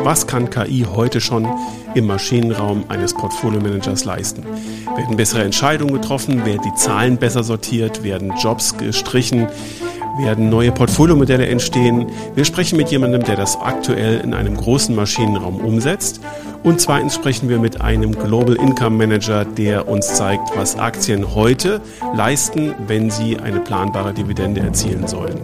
Was kann KI heute schon im Maschinenraum eines Portfolio-Managers leisten? Werden bessere Entscheidungen getroffen? Werden die Zahlen besser sortiert? Werden Jobs gestrichen? Werden neue Portfoliomodelle entstehen? Wir sprechen mit jemandem, der das aktuell in einem großen Maschinenraum umsetzt. Und zweitens sprechen wir mit einem Global Income Manager, der uns zeigt, was Aktien heute leisten, wenn sie eine planbare Dividende erzielen sollen.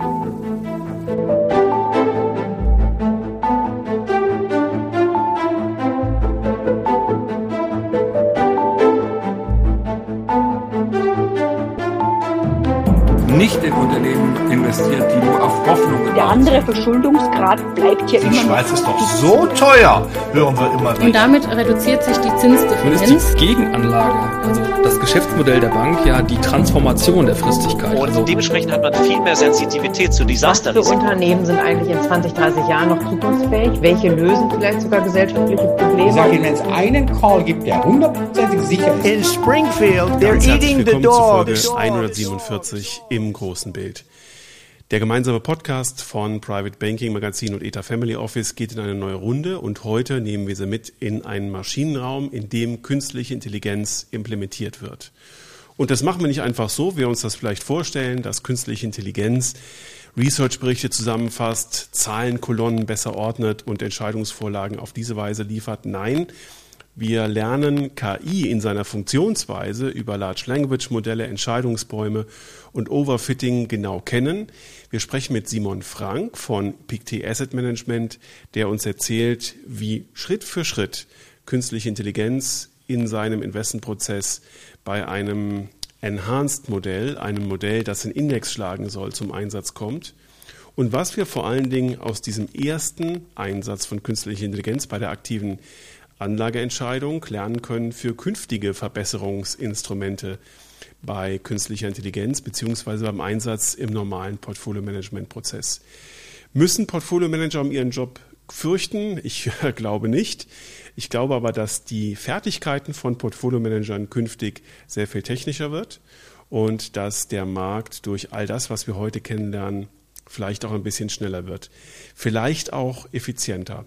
Nicht in Unternehmen investiert, die nur auf Hoffnung gebaut sind. Der andere Verschuldungsgrad bleibt ja immer. Die Schweiz ist doch so teuer, hören wir immer. Und damit reduziert sich die Zinsdifferenz. Nun ist die Gegenanlage, also das Geschäftsmodell der Bank, ja die Transformation der Fristigkeit. Und dementsprechend hat man viel mehr Sensitivität zu Desasterrisiken. Was für Unternehmen sind eigentlich in 20, 30 Jahren noch zukunftsfähig? Welche lösen vielleicht sogar gesellschaftliche Probleme? Ich sage Ihnen, wenn es einen Call gibt, der 100% sicher ist. In Springfield, they're eating the dogs. Zu Folge 147 im großen Bild. Der gemeinsame Podcast von Private Banking Magazin und ETA Family Office geht in eine neue Runde und heute nehmen wir sie mit in einen Maschinenraum, in dem künstliche Intelligenz implementiert wird. Und das machen wir nicht einfach so, wie wir uns das vielleicht vorstellen, dass künstliche Intelligenz Research-Berichte zusammenfasst, Zahlenkolonnen besser ordnet und Entscheidungsvorlagen auf diese Weise liefert. Nein, wir lernen KI in seiner Funktionsweise über Large Language Modelle, Entscheidungsbäume und Overfitting genau kennen. Wir sprechen mit Simon Frank von Pictet Asset Management, der uns erzählt, wie Schritt für Schritt künstliche Intelligenz in seinem Investmentprozess bei einem Enhanced Modell, einem Modell, das einen Index schlagen soll, zum Einsatz kommt. Und was wir vor allen Dingen aus diesem ersten Einsatz von künstlicher Intelligenz bei der aktiven Anlageentscheidung lernen können für künftige Verbesserungsinstrumente bei künstlicher Intelligenz beziehungsweise beim Einsatz im normalen Portfolio-Management-Prozess. Müssen Portfolio-Manager um ihren Job fürchten? Ich glaube nicht. Ich glaube aber, dass die Fertigkeiten von Portfolio-Managern künftig sehr viel technischer wird und dass der Markt durch all das, was wir heute kennenlernen, vielleicht auch ein bisschen schneller wird. Vielleicht auch effizienter.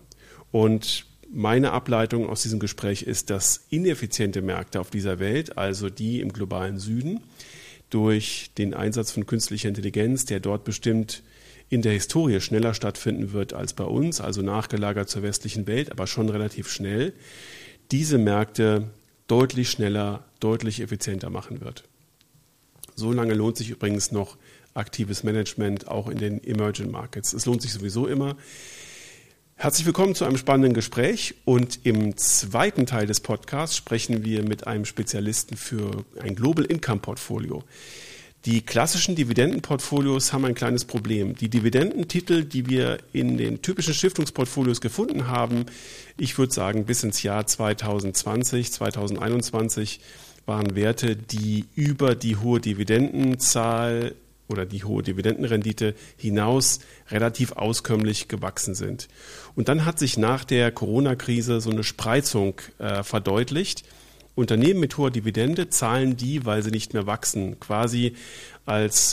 Und meine Ableitung aus diesem Gespräch ist, dass ineffiziente Märkte auf dieser Welt, also die im globalen Süden, durch den Einsatz von künstlicher Intelligenz, der dort bestimmt in der Historie schneller stattfinden wird als bei uns, also nachgelagert zur westlichen Welt, aber schon relativ schnell, diese Märkte deutlich schneller, deutlich effizienter machen wird. So lange lohnt sich übrigens noch aktives Management auch in den Emerging Markets. Es lohnt sich sowieso immer. Herzlich willkommen zu einem spannenden Gespräch und im zweiten Teil des Podcasts sprechen wir mit einem Spezialisten für ein Global Income Portfolio. Die klassischen Dividendenportfolios haben ein kleines Problem. Die Dividendentitel, die wir in den typischen Stiftungsportfolios gefunden haben, ich würde sagen bis ins Jahr 2020, 2021 waren Werte, die über die hohe Dividendenzahl oder die hohe Dividendenrendite hinaus relativ auskömmlich gewachsen sind. Und dann hat sich nach der Corona-Krise so eine Spreizung verdeutlicht. Unternehmen mit hoher Dividende zahlen die, weil sie nicht mehr wachsen, quasi als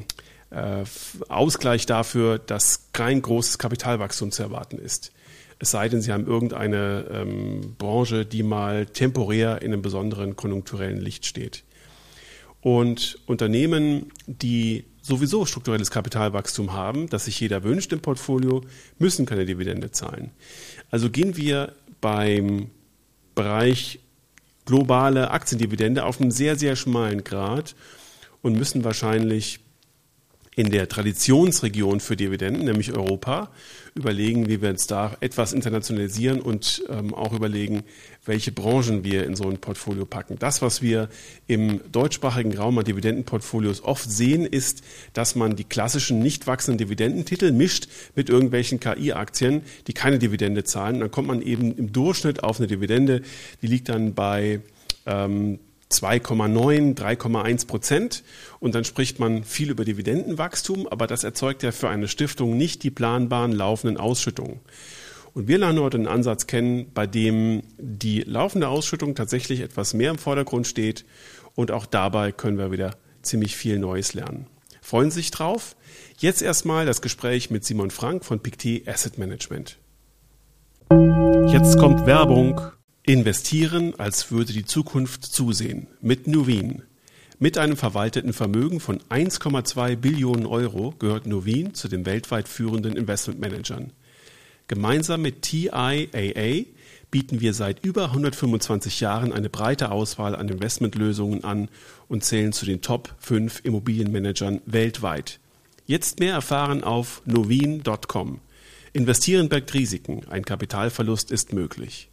Ausgleich dafür, dass kein großes Kapitalwachstum zu erwarten ist. Es sei denn, sie haben irgendeine Branche, die mal temporär in einem besonderen konjunkturellen Licht steht. Und Unternehmen, die sowieso strukturelles Kapitalwachstum haben, das sich jeder wünscht im Portfolio, müssen keine Dividende zahlen. Also gehen wir beim Bereich globale Aktiendividende auf einem sehr, sehr schmalen Grad und müssen wahrscheinlich in der Traditionsregion für Dividenden, nämlich Europa, überlegen, wie wir uns da etwas internationalisieren und auch überlegen, welche Branchen wir in so ein Portfolio packen. Das, was wir im deutschsprachigen Raum an Dividendenportfolios oft sehen, ist, dass man die klassischen nicht wachsenden Dividendentitel mischt mit irgendwelchen KI-Aktien, die keine Dividende zahlen. Und dann kommt man eben im Durchschnitt auf eine Dividende, die liegt dann bei 2,9, 3,1%. Und dann spricht man viel über Dividendenwachstum, aber das erzeugt ja für eine Stiftung nicht die planbaren laufenden Ausschüttungen. Und wir lernen heute einen Ansatz kennen, bei dem die laufende Ausschüttung tatsächlich etwas mehr im Vordergrund steht. Und auch dabei können wir wieder ziemlich viel Neues lernen. Freuen Sie sich drauf? Jetzt erstmal das Gespräch mit Simon Frank von Pictet Asset Management. Jetzt kommt Werbung. Investieren, als würde die Zukunft zusehen. Mit Nuveen. Mit einem verwalteten Vermögen von 1,2 Billionen Euro gehört Nuveen zu den weltweit führenden Investmentmanagern. Gemeinsam mit TIAA bieten wir seit über 125 Jahren eine breite Auswahl an Investmentlösungen an und zählen zu den Top 5 Immobilienmanagern weltweit. Jetzt mehr erfahren auf nuveen.com. Investieren birgt Risiken. Ein Kapitalverlust ist möglich.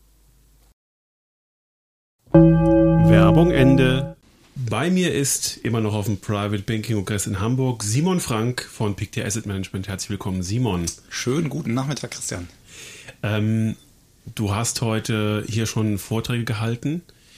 Werbung Ende. Bei mir ist immer noch auf dem Private Banking Kongress in Hamburg Simon Frank von Pictet Asset Management. Herzlich willkommen, Simon. Schönen guten Nachmittag, Christian. Du hast heute hier schon Vorträge gehalten.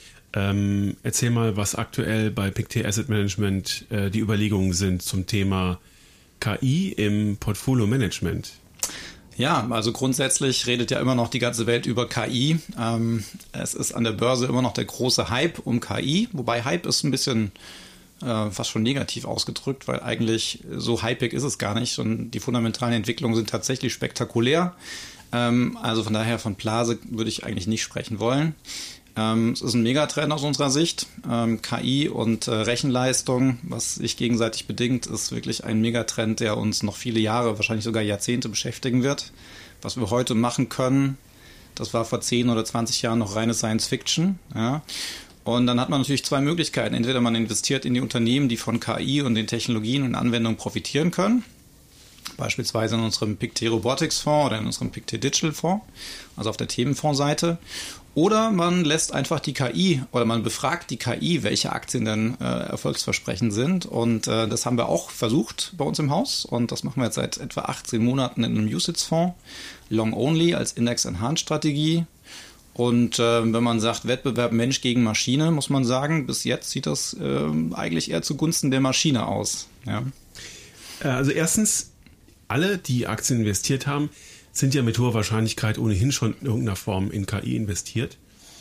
Erzähl mal, was aktuell bei Pictet Asset Management die Überlegungen sind zum Thema KI im Portfolio Management. Ja, also grundsätzlich redet ja immer noch die ganze Welt über KI. Es ist an der Börse immer noch der große Hype um KI, wobei Hype ist ein bisschen fast schon negativ ausgedrückt, weil eigentlich so hypig ist es gar nicht und die fundamentalen Entwicklungen sind tatsächlich spektakulär. Also von daher von Blase würde ich eigentlich nicht sprechen wollen. Es ist ein Megatrend aus unserer Sicht. KI und Rechenleistung, was sich gegenseitig bedingt, ist wirklich ein Megatrend, der uns noch viele Jahre, wahrscheinlich sogar Jahrzehnte beschäftigen wird. Was wir heute machen können, das war vor 10 oder 20 Jahren noch reine Science Fiction. Ja. Und dann hat man natürlich zwei Möglichkeiten. Entweder man investiert in die Unternehmen, die von KI und den Technologien und Anwendungen profitieren können. Beispielsweise in unserem Pictet Robotics Fonds oder in unserem Pictet Digital Fonds, also auf der Themenfondsseite. Oder man lässt einfach die KI oder man befragt die KI, welche Aktien denn erfolgsversprechend sind. Und das haben wir auch versucht bei uns im Haus. Und das machen wir jetzt seit etwa 18 Monaten in einem UCITS-Fonds. Long Only als Index-Enhanced-Strategie. Und wenn man sagt, Wettbewerb Mensch gegen Maschine, muss man sagen, bis jetzt sieht das eigentlich eher zugunsten der Maschine aus. Ja. Also erstens, alle, die Aktien investiert haben, sind ja mit hoher Wahrscheinlichkeit ohnehin schon in irgendeiner Form in KI investiert.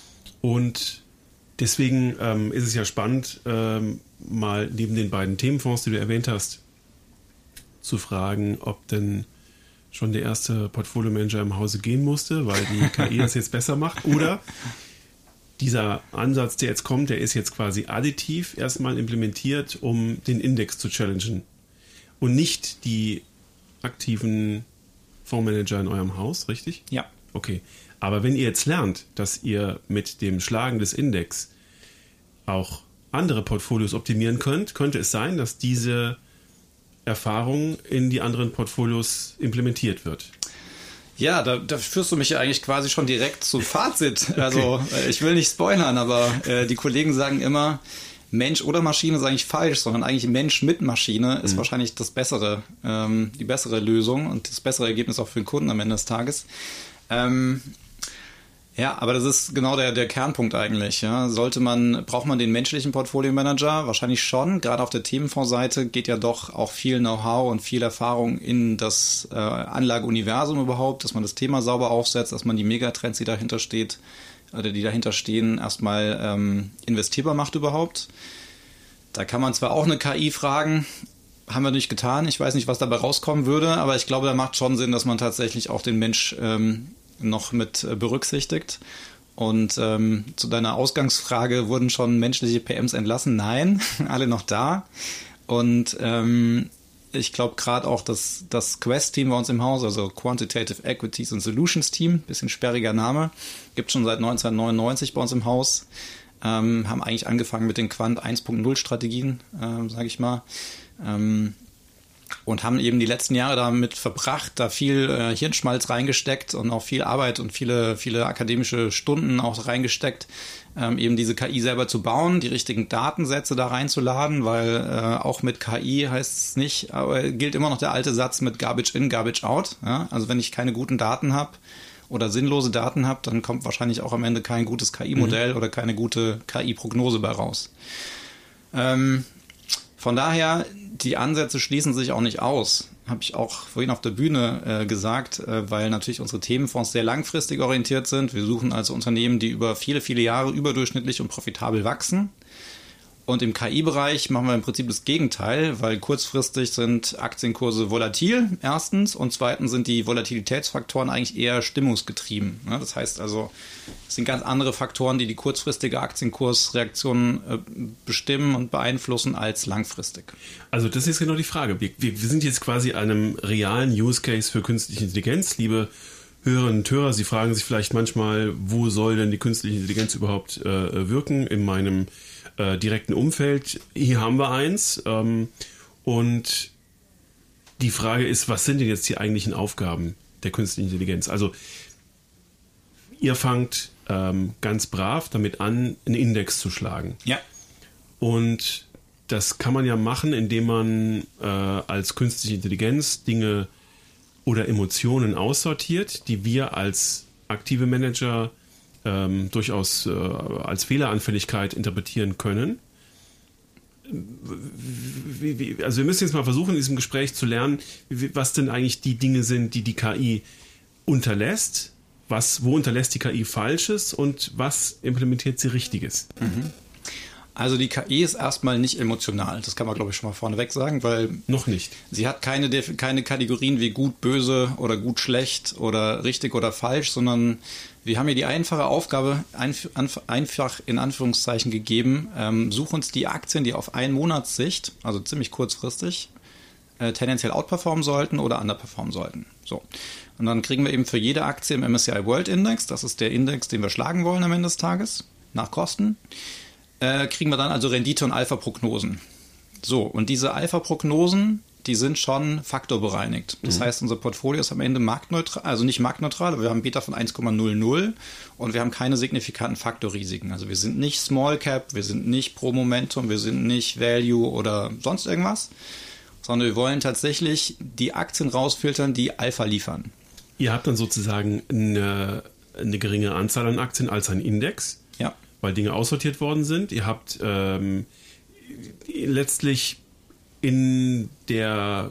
Und deswegen ist es ja spannend, mal neben den beiden Themenfonds, die du erwähnt hast, zu fragen, ob denn schon der erste Portfolio-Manager im Hause gehen musste, weil die KI das jetzt besser macht. Oder dieser Ansatz, der jetzt kommt, der ist jetzt quasi additiv erstmal implementiert, um den Index zu challengen. Und nicht die aktiven Fondsmanager in eurem Haus, richtig? Ja. Okay. Aber wenn ihr jetzt lernt, dass ihr mit dem Schlagen des Index auch andere Portfolios optimieren könnt, könnte es sein, dass diese Erfahrung in die anderen Portfolios implementiert wird. Ja, da führst du mich ja eigentlich quasi schon direkt zum Fazit. Okay. Also ich will nicht spoilern, aber die Kollegen sagen immer, Mensch oder Maschine ist eigentlich falsch, sondern eigentlich Mensch mit Maschine ist wahrscheinlich das bessere, die bessere Lösung und das bessere Ergebnis auch für den Kunden am Ende des Tages. Ja, aber das ist genau der Kernpunkt eigentlich. Ja. Braucht man den menschlichen Portfolio-Manager? Wahrscheinlich schon. Gerade auf der Themenfondsseite geht ja doch auch viel Know-how und viel Erfahrung in das Anlageuniversum überhaupt, dass man das Thema sauber aufsetzt, dass man die Megatrends, die dahinter stehen, erstmal investierbar macht überhaupt. Da kann man zwar auch eine KI fragen, haben wir nicht getan. Ich weiß nicht, was dabei rauskommen würde, aber ich glaube, da macht schon Sinn, dass man tatsächlich auch den Mensch noch mit berücksichtigt. Und zu deiner Ausgangsfrage, wurden schon menschliche PMs entlassen? Nein, alle noch da. Und ich glaube gerade auch, dass das Quest-Team bei uns im Haus, also Quantitative Equities and Solutions Team, bisschen sperriger Name, gibt es schon seit 1999 bei uns im Haus, haben eigentlich angefangen mit den Quant 1.0 Strategien, sage ich mal, und haben eben die letzten Jahre damit verbracht, da viel Hirnschmalz reingesteckt und auch viel Arbeit und viele akademische Stunden auch reingesteckt, eben diese KI selber zu bauen, die richtigen Datensätze da reinzuladen, weil auch mit KI heißt es nicht, aber gilt immer noch der alte Satz mit Garbage in, Garbage out. Ja? Also wenn ich keine guten Daten habe oder sinnlose Daten habe, dann kommt wahrscheinlich auch am Ende kein gutes KI-Modell oder keine gute KI-Prognose bei raus. Von daher, die Ansätze schließen sich auch nicht aus. Habe ich auch vorhin auf der Bühne gesagt, weil natürlich unsere Themenfonds sehr langfristig orientiert sind. Wir suchen also Unternehmen, die über viele, viele Jahre überdurchschnittlich und profitabel wachsen. Und im KI-Bereich machen wir im Prinzip das Gegenteil, weil kurzfristig sind Aktienkurse volatil, erstens, und zweitens sind die Volatilitätsfaktoren eigentlich eher stimmungsgetrieben. Das heißt also, es sind ganz andere Faktoren, die kurzfristige Aktienkursreaktionen bestimmen und beeinflussen als langfristig. Also das ist genau die Frage. Wir sind jetzt quasi einem realen Use Case für künstliche Intelligenz, liebe Hörerinnen und Hörer. Sie fragen sich vielleicht manchmal, wo soll denn die künstliche Intelligenz überhaupt wirken in meinem direkten Umfeld. Hier haben wir eins. Und die Frage ist, was sind denn jetzt die eigentlichen Aufgaben der künstlichen Intelligenz? Also ihr fangt ganz brav damit an, einen Index zu schlagen. Ja. Und das kann man ja machen, indem man als künstliche Intelligenz Dinge oder Emotionen aussortiert, die wir als aktive Manager durchaus als Fehleranfälligkeit interpretieren können. Also wir müssen jetzt mal versuchen, in diesem Gespräch zu lernen, was denn eigentlich die Dinge sind, die die KI unterlässt, wo unterlässt die KI Falsches und was implementiert sie Richtiges. Also die KI ist erstmal nicht emotional, das kann man glaube ich schon mal vorneweg sagen, weil noch nicht. Sie hat keine Kategorien wie gut, böse oder gut, schlecht oder richtig oder falsch, sondern wir haben ihr die einfache Aufgabe einfach in Anführungszeichen gegeben, such uns die Aktien, die auf 1 Monatssicht, also ziemlich kurzfristig, tendenziell outperformen sollten oder underperformen sollten. So. Und dann kriegen wir eben für jede Aktie im MSCI World Index, das ist der Index, den wir schlagen wollen am Ende des Tages, nach Kosten, kriegen wir dann also Rendite- und Alpha-Prognosen. So, und diese Alpha-Prognosen, die sind schon faktorbereinigt. Das heißt, unser Portfolio ist am Ende marktneutral, also nicht marktneutral, aber wir haben Beta von 1,00 und wir haben keine signifikanten Faktorrisiken. Also wir sind nicht Small Cap, wir sind nicht Pro Momentum, wir sind nicht Value oder sonst irgendwas, sondern wir wollen tatsächlich die Aktien rausfiltern, die Alpha liefern. Ihr habt dann sozusagen eine geringe Anzahl an Aktien als ein Index. Ja. Weil Dinge aussortiert worden sind. Ihr habt letztlich in der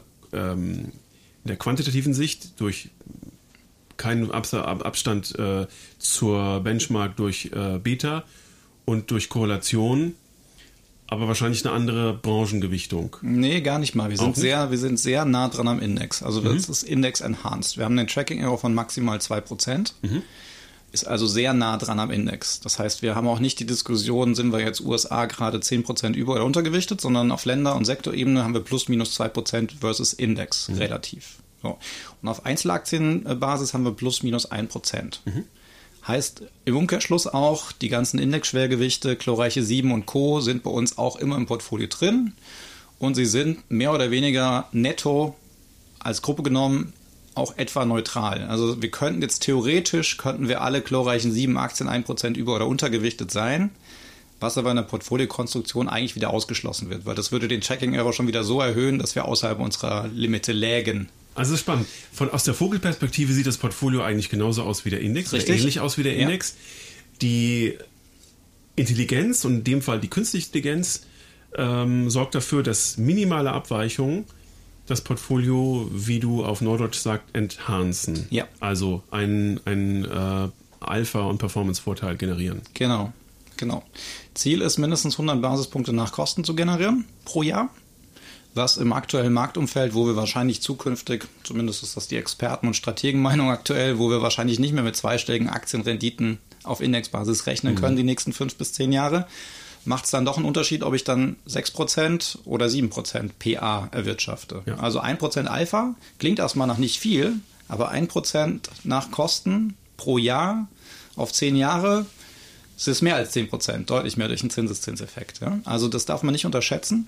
quantitativen Sicht durch keinen Abstand zur Benchmark durch Beta und durch Korrelation, aber wahrscheinlich eine andere Branchengewichtung. Nee, gar nicht mal. Wir sind sehr nah dran am Index. Also das ist Index Enhanced. Wir haben einen Tracking Error von maximal 2%. Ist also sehr nah dran am Index. Das heißt, wir haben auch nicht die Diskussion, sind wir jetzt USA gerade 10% über- oder untergewichtet, sondern auf Länder- und Sektorebene haben wir plus minus 2% versus Index relativ. So. Und auf Einzelaktienbasis haben wir plus minus 1%. Heißt im Umkehrschluss auch, die ganzen Indexschwergewichte, Chlorreiche 7 und Co. sind bei uns auch immer im Portfolio drin und sie sind mehr oder weniger netto als Gruppe genommen auch etwa neutral. Also wir könnten jetzt theoretisch, alle chlorreichen 7 Aktien 1% über- oder untergewichtet sein, was aber in der Portfoliokonstruktion eigentlich wieder ausgeschlossen wird, weil das würde den Checking-Error schon wieder so erhöhen, dass wir außerhalb unserer Limite lägen. Also spannend. Aus der Vogelperspektive sieht das Portfolio eigentlich genauso aus wie der Index, oder ähnlich aus wie der Index. Die Intelligenz und in dem Fall die künstliche Intelligenz sorgt dafür, dass minimale Abweichungen das Portfolio, wie du auf Norddeutsch sagst, enhancen. Ja. Also ein Alpha- und Performance-Vorteil generieren. Genau. Ziel ist, mindestens 100 Basispunkte nach Kosten zu generieren pro Jahr, was im aktuellen Marktumfeld, wo wir wahrscheinlich zukünftig, zumindest ist das die Experten- und Strategenmeinung aktuell, wo wir wahrscheinlich nicht mehr mit zweistelligen Aktienrenditen auf Indexbasis rechnen können die nächsten 5 bis 10 Jahre, macht es dann doch einen Unterschied, ob ich dann 6% oder 7% PA erwirtschafte. Ja. Also 1% Alpha klingt erstmal nach nicht viel, aber 1% nach Kosten pro Jahr auf 10 Jahre, es ist mehr als 10%, deutlich mehr durch den Zinseszinseffekt. Ja? Also das darf man nicht unterschätzen.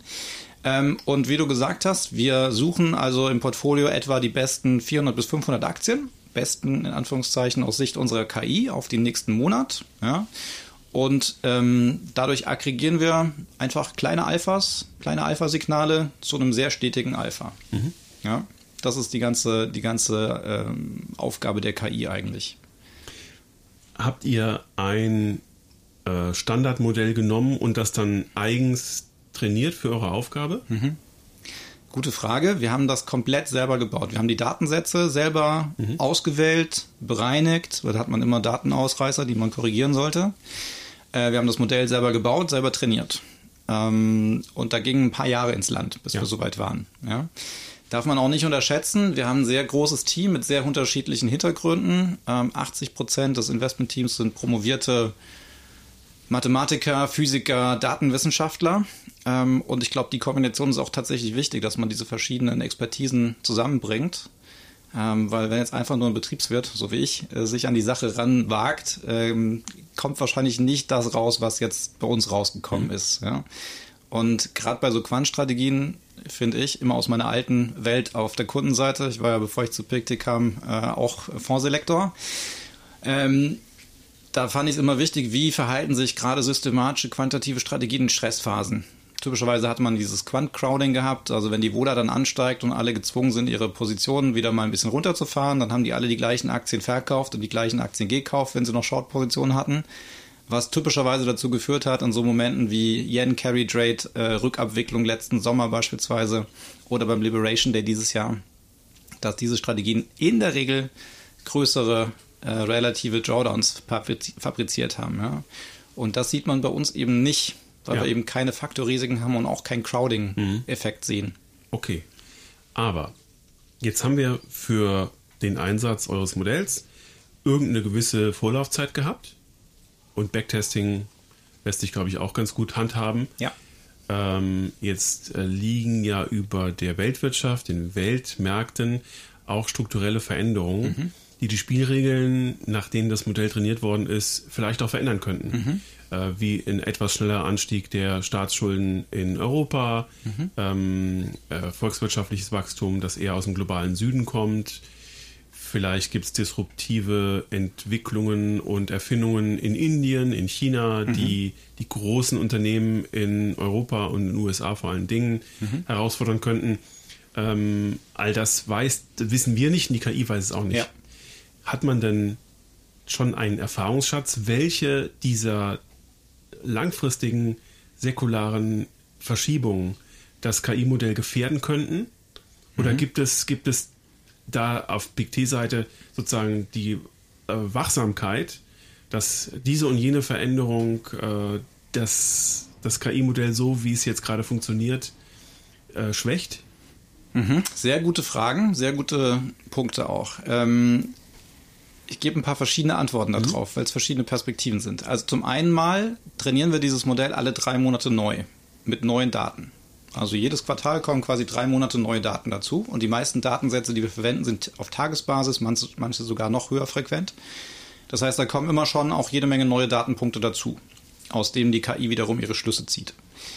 Und wie du gesagt hast, wir suchen also im Portfolio etwa die besten 400 bis 500 Aktien, besten in Anführungszeichen aus Sicht unserer KI auf den nächsten Monat. Ja? Und dadurch aggregieren wir einfach kleine Alpha-Signale zu einem sehr stetigen Alpha. Ja, das ist die ganze Aufgabe der KI eigentlich. Habt ihr ein Standardmodell genommen und das dann eigens trainiert für eure Aufgabe? Gute Frage. Wir haben das komplett selber gebaut. Wir haben die Datensätze selber ausgewählt, bereinigt, weil da hat man immer Datenausreißer, die man korrigieren sollte. Wir haben das Modell selber gebaut, selber trainiert. Und da gingen ein paar Jahre ins Land, bis wir soweit waren. Ja. Darf man auch nicht unterschätzen. Wir haben ein sehr großes Team mit sehr unterschiedlichen Hintergründen. 80% des Investmentteams sind promovierte Mathematiker, Physiker, Datenwissenschaftler. Und ich glaube, die Kombination ist auch tatsächlich wichtig, dass man diese verschiedenen Expertisen zusammenbringt. Weil wenn jetzt einfach nur ein Betriebswirt, so wie ich, sich an die Sache ranwagt, kommt wahrscheinlich nicht das raus, was jetzt bei uns rausgekommen ist. Ja? Und gerade bei so Quant-Strategien finde ich, immer aus meiner alten Welt auf der Kundenseite, ich war ja, bevor ich zu Pictet kam, auch Fondsselektor, da fand ich es immer wichtig, wie verhalten sich gerade systematische quantitative Strategien in Stressphasen. Typischerweise hat man dieses Quant-Crowding gehabt, also wenn die Vola dann ansteigt und alle gezwungen sind, ihre Positionen wieder mal ein bisschen runterzufahren, dann haben die alle die gleichen Aktien verkauft und die gleichen Aktien gekauft, wenn sie noch Short-Positionen hatten, was typischerweise dazu geführt hat, in so Momenten wie Yen-Carry-Trade, Rückabwicklung letzten Sommer beispielsweise oder beim Liberation Day dieses Jahr, dass diese Strategien in der Regel größere relative Drawdowns fabriziert haben. Ja? Und das sieht man bei uns eben nicht, weil wir eben keine Faktorrisiken haben und auch keinen Crowding-Effekt sehen. Okay, aber jetzt haben wir für den Einsatz eures Modells irgendeine gewisse Vorlaufzeit gehabt und Backtesting lässt sich, glaube ich, auch ganz gut handhaben. Ja. Jetzt liegen ja über der Weltwirtschaft, den Weltmärkten auch strukturelle Veränderungen, die Spielregeln, nach denen das Modell trainiert worden ist, vielleicht auch verändern könnten. Wie ein etwas schneller Anstieg der Staatsschulden in Europa, volkswirtschaftliches Wachstum, das eher aus dem globalen Süden kommt. Vielleicht gibt es disruptive Entwicklungen und Erfindungen in Indien, in China, die großen Unternehmen in Europa und in den USA vor allen Dingen herausfordern könnten. All das wissen wir nicht und die KI weiß es auch nicht. Ja. Hat man denn schon einen Erfahrungsschatz, welche dieser langfristigen säkularen Verschiebungen das KI-Modell gefährden könnten? Oder gibt es da auf Pictet-Seite sozusagen die Wachsamkeit, dass diese und jene Veränderung das KI-Modell so, wie es jetzt gerade funktioniert, schwächt? Sehr gute Fragen, sehr gute Punkte auch. Ich gebe ein paar verschiedene Antworten darauf, weil es verschiedene Perspektiven sind. Also zum einen mal trainieren wir dieses Modell alle 3 Monate neu mit neuen Daten. Also jedes Quartal kommen quasi 3 Monate neue Daten dazu und die meisten Datensätze, die wir verwenden, sind auf Tagesbasis, manche sogar noch höher frequent. Das heißt, da kommen immer schon auch jede Menge neue Datenpunkte dazu, aus denen die KI wiederum ihre Schlüsse zieht.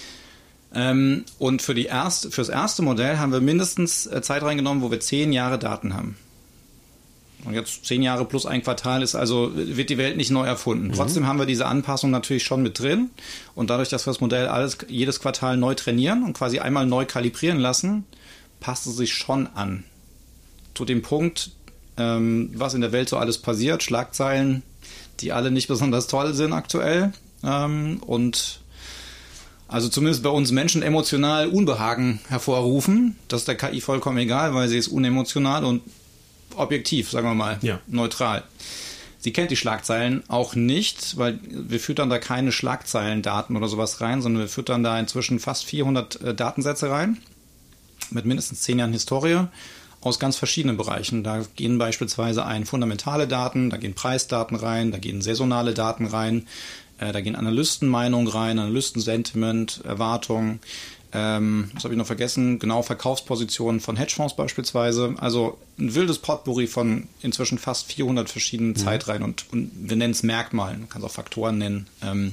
Und für das erste Modell haben wir mindestens Zeit reingenommen, wo wir 10 Jahre Daten haben. Und jetzt 10 Jahre plus ein Quartal wird die Welt nicht neu erfunden. Trotzdem haben wir diese Anpassung natürlich schon mit drin. Und dadurch, dass wir das Modell jedes Quartal neu trainieren und quasi einmal neu kalibrieren lassen, passt es sich schon an. Zu dem Punkt, was in der Welt so alles passiert, Schlagzeilen, die alle nicht besonders toll sind aktuell. Und also zumindest bei uns Menschen emotional Unbehagen hervorrufen. Das ist der KI vollkommen egal, weil sie ist unemotional und objektiv, sagen wir mal, neutral. Sie kennt die Schlagzeilen auch nicht, weil wir füttern da keine Schlagzeilendaten oder sowas rein, sondern wir füttern da inzwischen fast 400 Datensätze rein, mit mindestens 10 Jahren Historie, aus ganz verschiedenen Bereichen. Da gehen beispielsweise fundamentale Daten, da gehen Preisdaten rein, da gehen saisonale Daten rein, da gehen Analystenmeinungen rein, Analystensentiment, Erwartungen. Was habe ich noch vergessen? Genau, Verkaufspositionen von Hedgefonds beispielsweise. Also ein wildes Potpourri von inzwischen fast 400 verschiedenen Zeitreihen und wir nennen es Merkmalen, man kann es auch Faktoren nennen.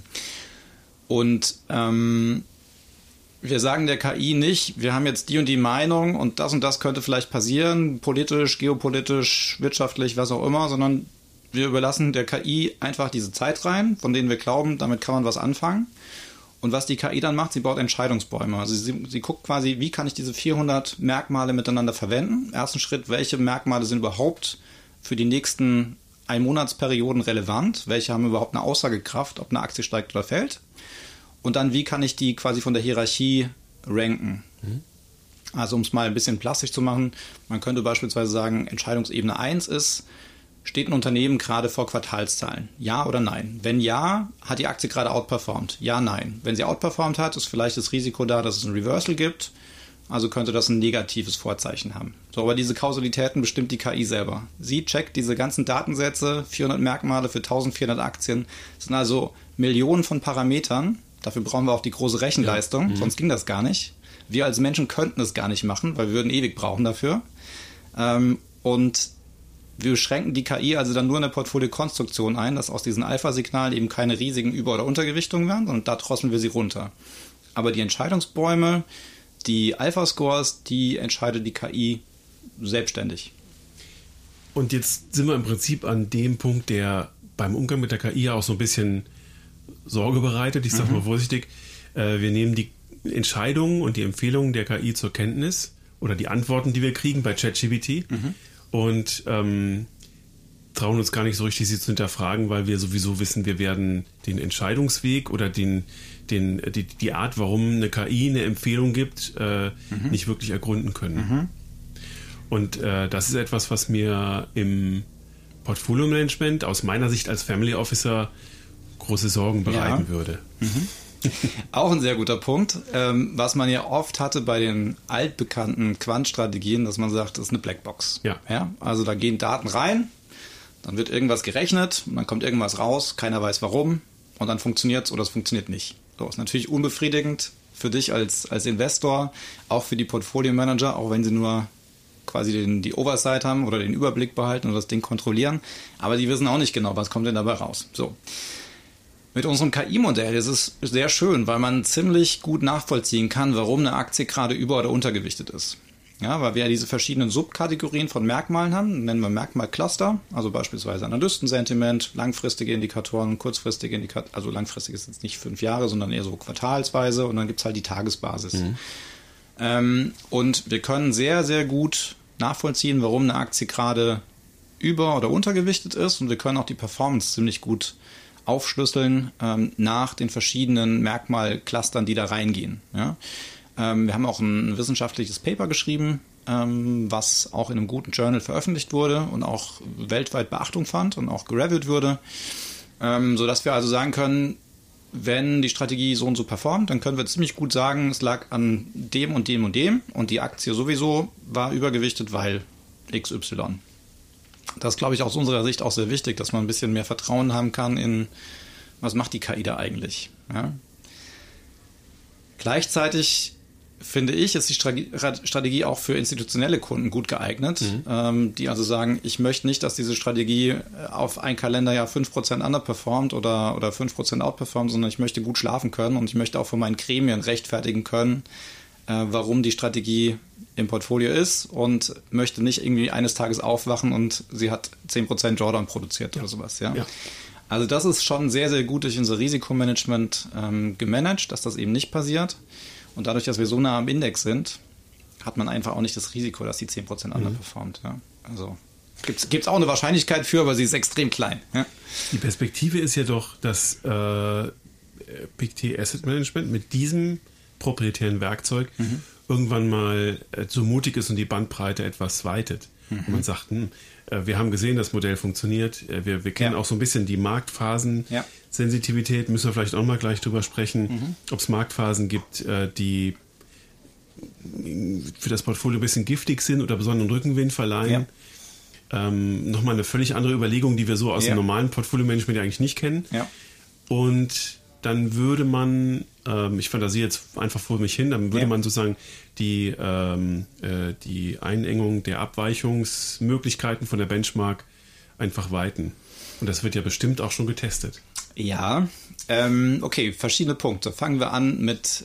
Wir sagen der KI nicht, wir haben jetzt die und die Meinung und das könnte vielleicht passieren, politisch, geopolitisch, wirtschaftlich, was auch immer, sondern wir überlassen der KI einfach diese Zeitreihen, von denen wir glauben, damit kann man was anfangen. Und was die KI dann macht, sie baut Entscheidungsbäume. Also sie guckt quasi, wie kann ich diese 400 Merkmale miteinander verwenden. Im ersten Schritt, welche Merkmale sind überhaupt für die nächsten 1-Monatsperioden relevant? Welche haben überhaupt eine Aussagekraft, ob eine Aktie steigt oder fällt? Und dann, wie kann ich die quasi von der Hierarchie ranken? Also um es mal ein bisschen plastisch zu machen, man könnte beispielsweise sagen, Entscheidungsebene 1 ist, steht ein Unternehmen gerade vor Quartalszahlen? Ja oder nein? Wenn ja, hat die Aktie gerade outperformed? Ja, nein. Wenn sie outperformed hat, ist vielleicht das Risiko da, dass es ein Reversal gibt. Also könnte das ein negatives Vorzeichen haben. So, aber diese Kausalitäten bestimmt die KI selber. Sie checkt diese ganzen Datensätze, 400 Merkmale für 1400 Aktien. Das sind also Millionen von Parametern. Dafür brauchen wir auch die große Rechenleistung, sonst ging das gar nicht. Wir als Menschen könnten es gar nicht machen, weil wir würden ewig brauchen dafür. Und wir beschränken die KI also dann nur in der Portfoliokonstruktion ein, dass aus diesen Alpha-Signalen eben keine riesigen Über- oder Untergewichtungen werden, sondern da drosseln wir sie runter. Aber die Entscheidungsbäume, die Alpha-Scores, die entscheidet die KI selbstständig. Und jetzt sind wir im Prinzip an dem Punkt, der beim Umgang mit der KI auch so ein bisschen Sorge bereitet. Ich sage mal vorsichtig, wir nehmen die Entscheidungen und die Empfehlungen der KI zur Kenntnis oder die Antworten, die wir kriegen bei ChatGPT und trauen uns gar nicht so richtig, sie zu hinterfragen, weil wir sowieso wissen, wir werden den Entscheidungsweg oder die Art, warum eine KI eine Empfehlung gibt, nicht wirklich ergründen können. Und das ist etwas, was mir im Portfolio-Management aus meiner Sicht als Family Officer große Sorgen bereiten würde. Auch ein sehr guter Punkt, was man ja oft hatte bei den altbekannten Quant-Strategien, dass man sagt, das ist eine Blackbox. Ja, also da gehen Daten rein, dann wird irgendwas gerechnet, und dann kommt irgendwas raus, keiner weiß warum und dann funktioniert es oder es funktioniert nicht. So, ist natürlich unbefriedigend für dich als Investor, auch für die Portfolio-Manager, auch wenn sie nur quasi die Oversight haben oder den Überblick behalten und das Ding kontrollieren, aber die wissen auch nicht genau, was kommt denn dabei raus. So. Mit unserem KI-Modell ist es sehr schön, weil man ziemlich gut nachvollziehen kann, warum eine Aktie gerade über- oder untergewichtet ist. Ja, weil wir ja diese verschiedenen Subkategorien von Merkmalen haben, nennen wir Merkmalcluster, also beispielsweise Analystensentiment, langfristige Indikatoren, kurzfristige Indikatoren, also langfristig ist jetzt nicht 5 Jahre, sondern eher so quartalsweise und dann gibt es halt die Tagesbasis. Und wir können sehr, sehr gut nachvollziehen, warum eine Aktie gerade über- oder untergewichtet ist und wir können auch die Performance ziemlich gut aufschlüsseln nach den verschiedenen Merkmalclustern, die da reingehen. Ja? Wir haben auch ein wissenschaftliches Paper geschrieben, was auch in einem guten Journal veröffentlicht wurde und auch weltweit Beachtung fand und auch gereviewt wurde, sodass wir also sagen können, wenn die Strategie so und so performt, dann können wir ziemlich gut sagen, es lag an dem und dem und dem und die Aktie sowieso war übergewichtet, weil XY. Das ist, glaube ich, aus unserer Sicht auch sehr wichtig, dass man ein bisschen mehr Vertrauen haben kann in, was macht die KI da eigentlich. Ja? Gleichzeitig finde ich, ist die Strategie auch für institutionelle Kunden gut geeignet, die also sagen, ich möchte nicht, dass diese Strategie auf ein Kalenderjahr 5% underperformt oder 5% outperformt, sondern ich möchte gut schlafen können und ich möchte auch von meinen Gremien rechtfertigen können, warum die Strategie im Portfolio ist und möchte nicht irgendwie eines Tages aufwachen und sie hat 10% Drawdown produziert oder sowas. Ja? Also das ist schon sehr, sehr gut durch unser Risikomanagement gemanagt, dass das eben nicht passiert. Und dadurch, dass wir so nah am Index sind, hat man einfach auch nicht das Risiko, dass die 10% underperformt. Ja? Also gibt's auch eine Wahrscheinlichkeit für, aber sie ist extrem klein. Ja? Die Perspektive ist ja doch, dass Pictet Asset Management mit diesem proprietären Werkzeug irgendwann mal so mutig ist und die Bandbreite etwas weitet. Und man sagt, wir haben gesehen, das Modell funktioniert, wir kennen auch so ein bisschen die Marktphasen-Sensitivität, müssen wir vielleicht auch mal gleich drüber sprechen, ob es Marktphasen gibt, die für das Portfolio ein bisschen giftig sind oder besonderen Rückenwind verleihen. Nochmal eine völlig andere Überlegung, die wir so aus dem normalen Portfolio-Management eigentlich nicht kennen. Und dann würde man, ich fantasiere jetzt einfach vor mich hin, dann würde man sozusagen die Einengung der Abweichungsmöglichkeiten von der Benchmark einfach weiten. Und das wird ja bestimmt auch schon getestet. Ja, okay, verschiedene Punkte. Fangen wir an mit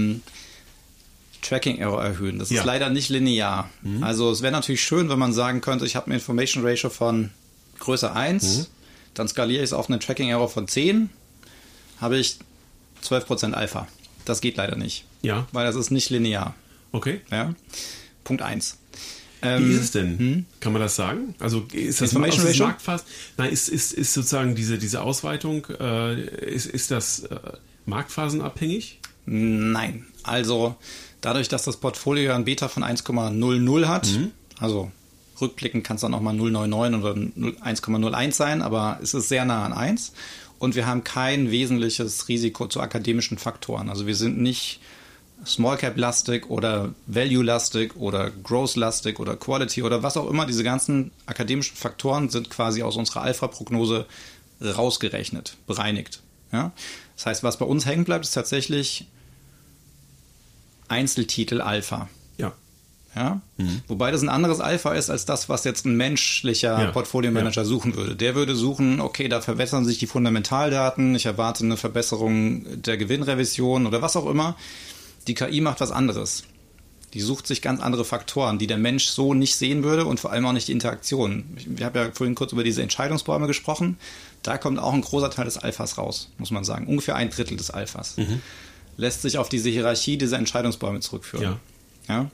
Tracking Error erhöhen. Das ist leider nicht linear. Also es wäre natürlich schön, wenn man sagen könnte, ich habe eine Information Ratio von Größe 1, dann skaliere ich es auf einen Tracking Error von 10, habe ich 12% Alpha. Das geht leider nicht. Ja. Weil das ist nicht linear. Okay. Ja. Punkt 1. Wie ist es denn? Kann man das sagen? Also ist das Marktphasen? Nein, ist sozusagen diese Ausweitung, ist das marktphasenabhängig? Nein. Also dadurch, dass das Portfolio ein Beta von 1,00 hat, also Rückblickend kann es dann auch mal 0,99 oder 1,01 sein, aber es ist sehr nah an 1. Und wir haben kein wesentliches Risiko zu akademischen Faktoren. Also wir sind nicht Small Cap lastig oder Value lastig oder Growth lastig oder Quality oder was auch immer. Diese ganzen akademischen Faktoren sind quasi aus unserer Alpha-Prognose rausgerechnet, bereinigt. Ja? Das heißt, was bei uns hängen bleibt, ist tatsächlich Einzeltitel Alpha. Ja? Wobei das ein anderes Alpha ist, als das, was jetzt ein menschlicher Portfolio-Manager suchen würde. Der würde suchen, okay, da verbessern sich die Fundamentaldaten, ich erwarte eine Verbesserung der Gewinnrevision oder was auch immer. Die KI macht was anderes. Die sucht sich ganz andere Faktoren, die der Mensch so nicht sehen würde und vor allem auch nicht die Interaktion. Ich habe ja vorhin kurz über diese Entscheidungsbäume gesprochen. Da kommt auch ein großer Teil des Alphas raus, muss man sagen. Ungefähr 1/3 des Alphas. Lässt sich auf diese Hierarchie dieser Entscheidungsbäume zurückführen. Ja?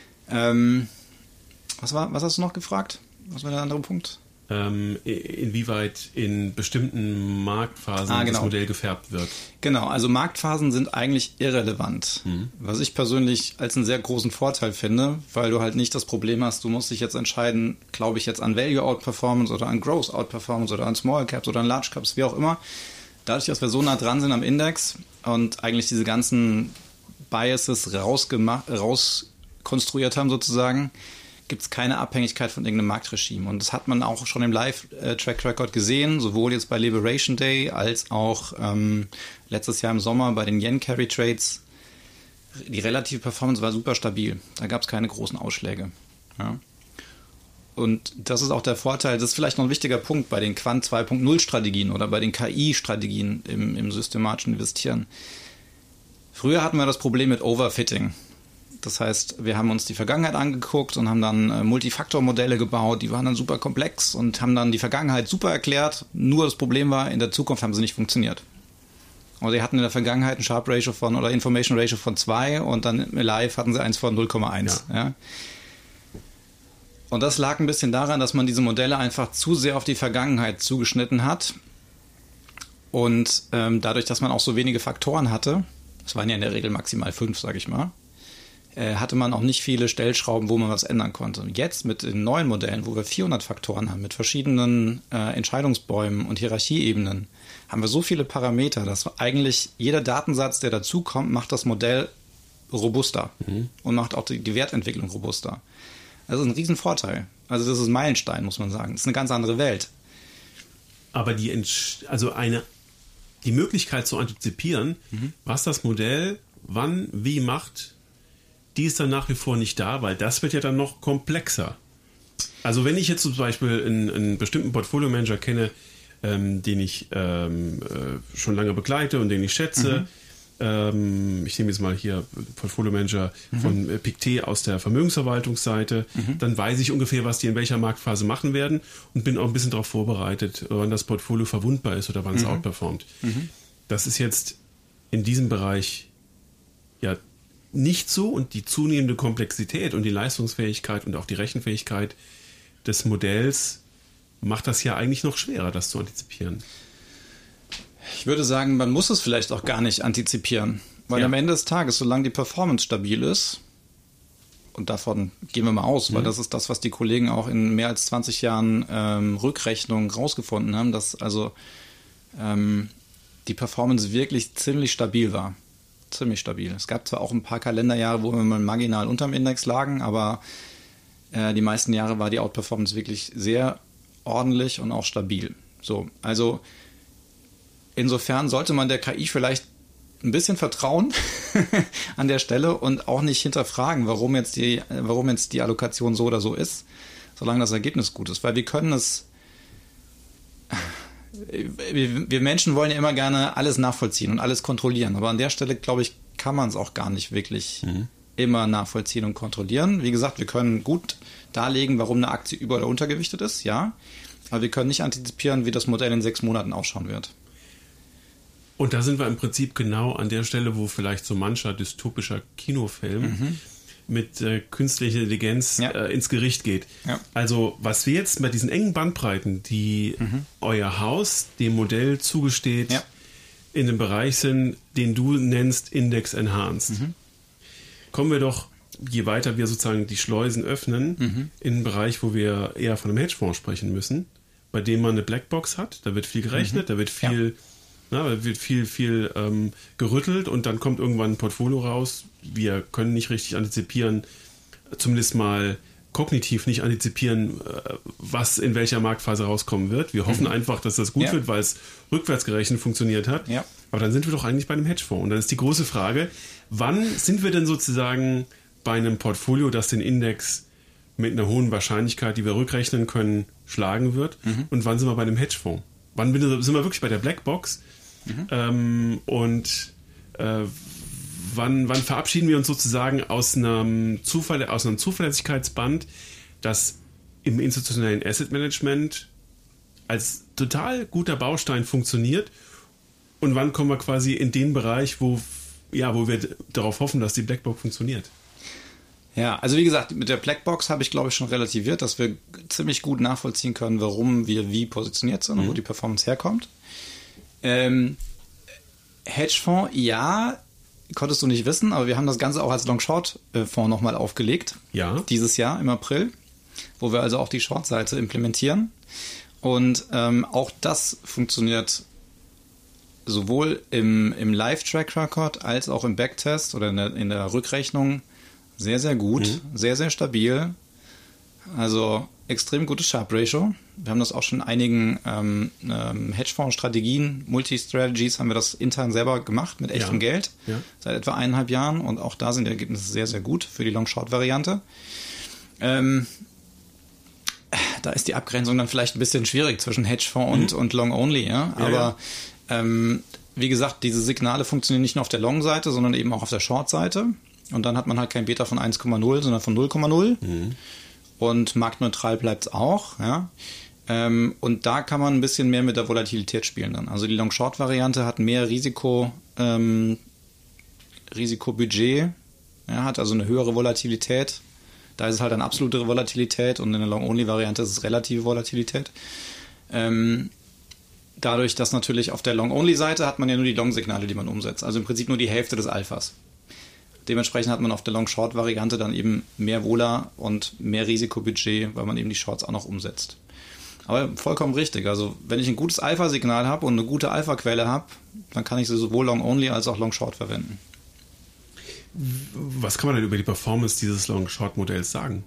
Was hast du noch gefragt? Was war der andere Punkt? Inwieweit in bestimmten Marktphasen das Modell gefärbt wird. Genau, also Marktphasen sind eigentlich irrelevant. Was ich persönlich als einen sehr großen Vorteil finde, weil du halt nicht das Problem hast, du musst dich jetzt entscheiden, glaube ich jetzt an Value Outperformance oder an Growth Outperformance oder an Small Caps oder an Large Caps, wie auch immer. Dadurch, dass wir so nah dran sind am Index und eigentlich diese ganzen Biases rauskonstruiert haben sozusagen, gibt es keine Abhängigkeit von irgendeinem Marktregime. Und das hat man auch schon im Live-Track-Record gesehen, sowohl jetzt bei Liberation Day als auch letztes Jahr im Sommer bei den Yen-Carry-Trades. Die relative Performance war super stabil. Da gab es keine großen Ausschläge. Ja. Und das ist auch der Vorteil, das ist vielleicht noch ein wichtiger Punkt bei den Quant 2.0 Strategien oder bei den KI-Strategien im systematischen Investieren. Früher hatten wir das Problem mit Overfitting. Das heißt, wir haben uns die Vergangenheit angeguckt und haben dann Multifaktor-Modelle gebaut, die waren dann super komplex und haben dann die Vergangenheit super erklärt. Nur das Problem war, in der Zukunft haben sie nicht funktioniert. Also sie hatten in der Vergangenheit ein Sharpe Ratio von oder Information Ratio von 2 und dann live hatten sie eins von 0,1. Ja. Und das lag ein bisschen daran, dass man diese Modelle einfach zu sehr auf die Vergangenheit zugeschnitten hat. Und dadurch, dass man auch so wenige Faktoren hatte, das waren ja in der Regel maximal 5, sage ich mal, hatte man auch nicht viele Stellschrauben, wo man was ändern konnte. Jetzt mit den neuen Modellen, wo wir 400 Faktoren haben, mit verschiedenen Entscheidungsbäumen und Hierarchieebenen, haben wir so viele Parameter, dass eigentlich jeder Datensatz, der dazukommt, macht das Modell robuster und macht auch die Wertentwicklung robuster. Das ist ein Riesenvorteil. Also das ist ein Meilenstein, muss man sagen. Das ist eine ganz andere Welt. Aber die Möglichkeit zu antizipieren, was das Modell wann, wie macht, die ist dann nach wie vor nicht da, weil das wird ja dann noch komplexer. Also wenn ich jetzt zum Beispiel einen bestimmten Portfolio-Manager kenne, den ich schon lange begleite und den ich schätze, ich nehme jetzt mal hier Portfolio-Manager von Pictet aus der Vermögensverwaltungsseite, dann weiß ich ungefähr, was die in welcher Marktphase machen werden und bin auch ein bisschen darauf vorbereitet, wann das Portfolio verwundbar ist oder wann es outperformt. Das ist jetzt in diesem Bereich ja nicht so, und die zunehmende Komplexität und die Leistungsfähigkeit und auch die Rechenfähigkeit des Modells macht das ja eigentlich noch schwerer, das zu antizipieren. Ich würde sagen, man muss es vielleicht auch gar nicht antizipieren, weil am Ende des Tages, solange die Performance stabil ist, und davon gehen wir mal aus, weil das ist das, was die Kollegen auch in mehr als 20 Jahren Rückrechnung rausgefunden haben, dass also die Performance wirklich ziemlich stabil war. Ziemlich stabil. Es gab zwar auch ein paar Kalenderjahre, wo wir mal marginal unterm Index lagen, aber die meisten Jahre war die Outperformance wirklich sehr ordentlich und auch stabil. So, also insofern sollte man der KI vielleicht ein bisschen vertrauen an der Stelle und auch nicht hinterfragen, warum jetzt die Allokation so oder so ist, solange das Ergebnis gut ist. Weil wir können es, wir Menschen wollen ja immer gerne alles nachvollziehen und alles kontrollieren. Aber an der Stelle, glaube ich, kann man es auch gar nicht wirklich immer nachvollziehen und kontrollieren. Wie gesagt, wir können gut darlegen, warum eine Aktie über- oder untergewichtet ist, ja. Aber wir können nicht antizipieren, wie das Modell in 6 Monaten ausschauen wird. Und da sind wir im Prinzip genau an der Stelle, wo vielleicht so mancher dystopischer Kinofilm mit künstlicher Intelligenz ins Gericht geht. Ja. Also was wir jetzt bei diesen engen Bandbreiten, die euer Haus dem Modell zugesteht, in dem Bereich sind, den du nennst Index Enhanced. Kommen wir doch je weiter wir sozusagen die Schleusen öffnen, in einen Bereich, wo wir eher von einem Hedgefonds sprechen müssen, bei dem man eine Blackbox hat, da wird viel gerechnet, da wird viel, viel gerüttelt und dann kommt irgendwann ein Portfolio raus. Wir können nicht richtig antizipieren, zumindest mal kognitiv nicht antizipieren, was in welcher Marktphase rauskommen wird. Wir hoffen einfach, dass das gut wird, weil es rückwärts gerechnet funktioniert hat. Ja. Aber dann sind wir doch eigentlich bei einem Hedgefonds. Und dann ist die große Frage, wann sind wir denn sozusagen bei einem Portfolio, das den Index mit einer hohen Wahrscheinlichkeit, die wir rückrechnen können, schlagen wird? Und wann sind wir bei einem Hedgefonds? Wann sind wir wirklich bei der Blackbox? Wann verabschieden wir uns sozusagen aus einem Zuverlässigkeitsband, das im institutionellen Asset Management als total guter Baustein funktioniert? Und wann kommen wir quasi in den Bereich, wo wir darauf hoffen, dass die Blackbox funktioniert? Ja, also wie gesagt, mit der Blackbox habe ich, glaube ich, schon relativiert, dass wir ziemlich gut nachvollziehen können, warum wir wie positioniert sind und wo die Performance herkommt. Hedgefonds, ja, konntest du nicht wissen, aber wir haben das Ganze auch als Long-Short-Fonds nochmal aufgelegt. Ja. Dieses Jahr im April, wo wir also auch die Short-Seite implementieren. Und auch das funktioniert sowohl im Live-Track-Record als auch im Backtest oder in der Rückrechnung sehr, sehr gut, sehr, sehr stabil. Also extrem gutes Sharpe-Ratio. Wir haben das auch schon in einigen Hedgefonds-Strategien, Multi-Strategies haben wir das intern selber gemacht mit echtem Geld seit etwa 1,5 Jahren und auch da sind die Ergebnisse sehr, sehr gut für die Long-Short-Variante. Da ist die Abgrenzung dann vielleicht ein bisschen schwierig zwischen Hedgefonds und Long-Only, aber wie gesagt, diese Signale funktionieren nicht nur auf der Long-Seite, sondern eben auch auf der Short-Seite und dann hat man halt kein Beta von 1,0, sondern von 0,0. Und marktneutral bleibt es auch, ja. Und da kann man ein bisschen mehr mit der Volatilität spielen dann. Also die Long-Short-Variante hat mehr Risikobudget, hat also eine höhere Volatilität. Da ist es halt eine absolute Volatilität und in der Long-Only-Variante ist es relative Volatilität. Dadurch, dass natürlich auf der Long-Only-Seite hat man ja nur die Long-Signale, die man umsetzt. Also im Prinzip nur die Hälfte des Alphas. Dementsprechend hat man auf der Long-Short-Variante dann eben mehr Vola und mehr Risikobudget, weil man eben die Shorts auch noch umsetzt. Aber vollkommen richtig. Also wenn ich ein gutes Alpha-Signal habe und eine gute Alpha-Quelle habe, dann kann ich sie sowohl Long-Only als auch Long-Short verwenden. Was kann man denn über die Performance dieses Long-Short-Modells sagen?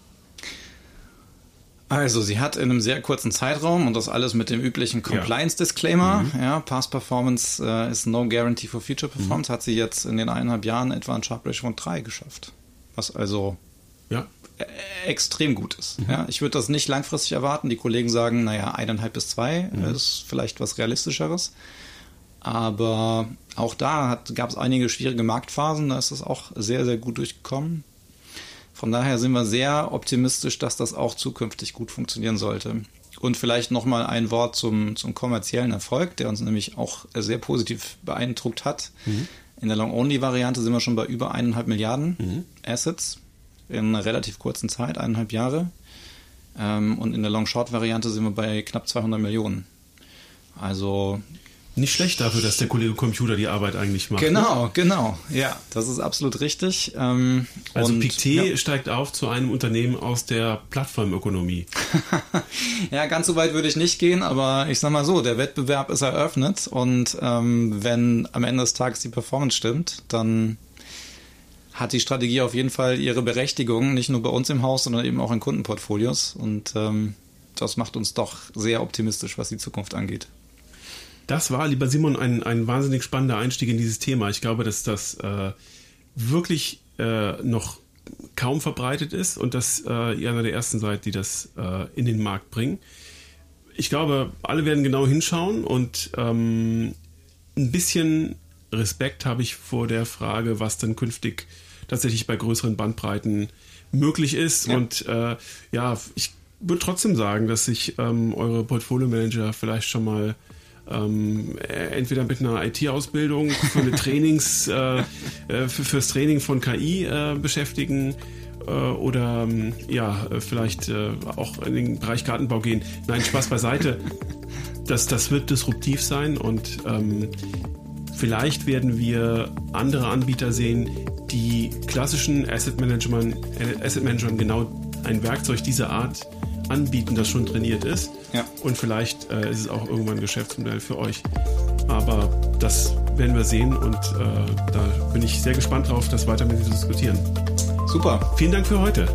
Also sie hat in einem sehr kurzen Zeitraum und das alles mit dem üblichen Compliance-Disclaimer, Past Performance is no guarantee for future performance, hat sie jetzt in den 1,5 Jahren etwa ein Sharpe-Ratio von 3 geschafft. Was also extrem gut ist. Ja, ich würde das nicht langfristig erwarten. Die Kollegen sagen, 1,5 bis 2 ist vielleicht was Realistischeres. Aber auch da gab es einige schwierige Marktphasen, da ist das auch sehr, sehr gut durchgekommen. Von daher sind wir sehr optimistisch, dass das auch zukünftig gut funktionieren sollte. Und vielleicht nochmal ein Wort zum kommerziellen Erfolg, der uns nämlich auch sehr positiv beeindruckt hat. In der Long-Only-Variante sind wir schon bei über 1,5 Milliarden Assets in einer relativ kurzen Zeit, 1,5 Jahre. Und in der Long-Short-Variante sind wir bei knapp 200 Millionen. Also nicht schlecht dafür, dass der Kollege Computer die Arbeit eigentlich macht. Genau. Ja, das ist absolut richtig. Also Pictet steigt auf zu einem Unternehmen aus der Plattformökonomie. Ja, ganz so weit würde ich nicht gehen, aber ich sag mal so, der Wettbewerb ist eröffnet und wenn am Ende des Tages die Performance stimmt, dann hat die Strategie auf jeden Fall ihre Berechtigung, nicht nur bei uns im Haus, sondern eben auch in Kundenportfolios und das macht uns doch sehr optimistisch, was die Zukunft angeht. Das war, lieber Simon, ein wahnsinnig spannender Einstieg in dieses Thema. Ich glaube, dass das wirklich noch kaum verbreitet ist und dass ihr einer der ersten seid, die das in den Markt bringen. Ich glaube, alle werden genau hinschauen und ein bisschen Respekt habe ich vor der Frage, was dann künftig tatsächlich bei größeren Bandbreiten möglich ist. Ja. Und ich würde trotzdem sagen, dass sich eure Portfolio-Manager vielleicht schon mal entweder mit einer IT-Ausbildung für eine fürs Training von KI beschäftigen oder vielleicht auch in den Bereich Gartenbau gehen. Nein, Spaß beiseite. Das wird disruptiv sein und Vielleicht werden wir andere Anbieter sehen, die klassischen Asset Managern genau ein Werkzeug dieser Art anbieten, das schon trainiert ist. Ja. Und vielleicht ist es auch irgendwann ein Geschäftsmodell für euch. Aber das werden wir sehen und da bin ich sehr gespannt drauf, das weiter mit dir zu diskutieren. Super. Vielen Dank für heute.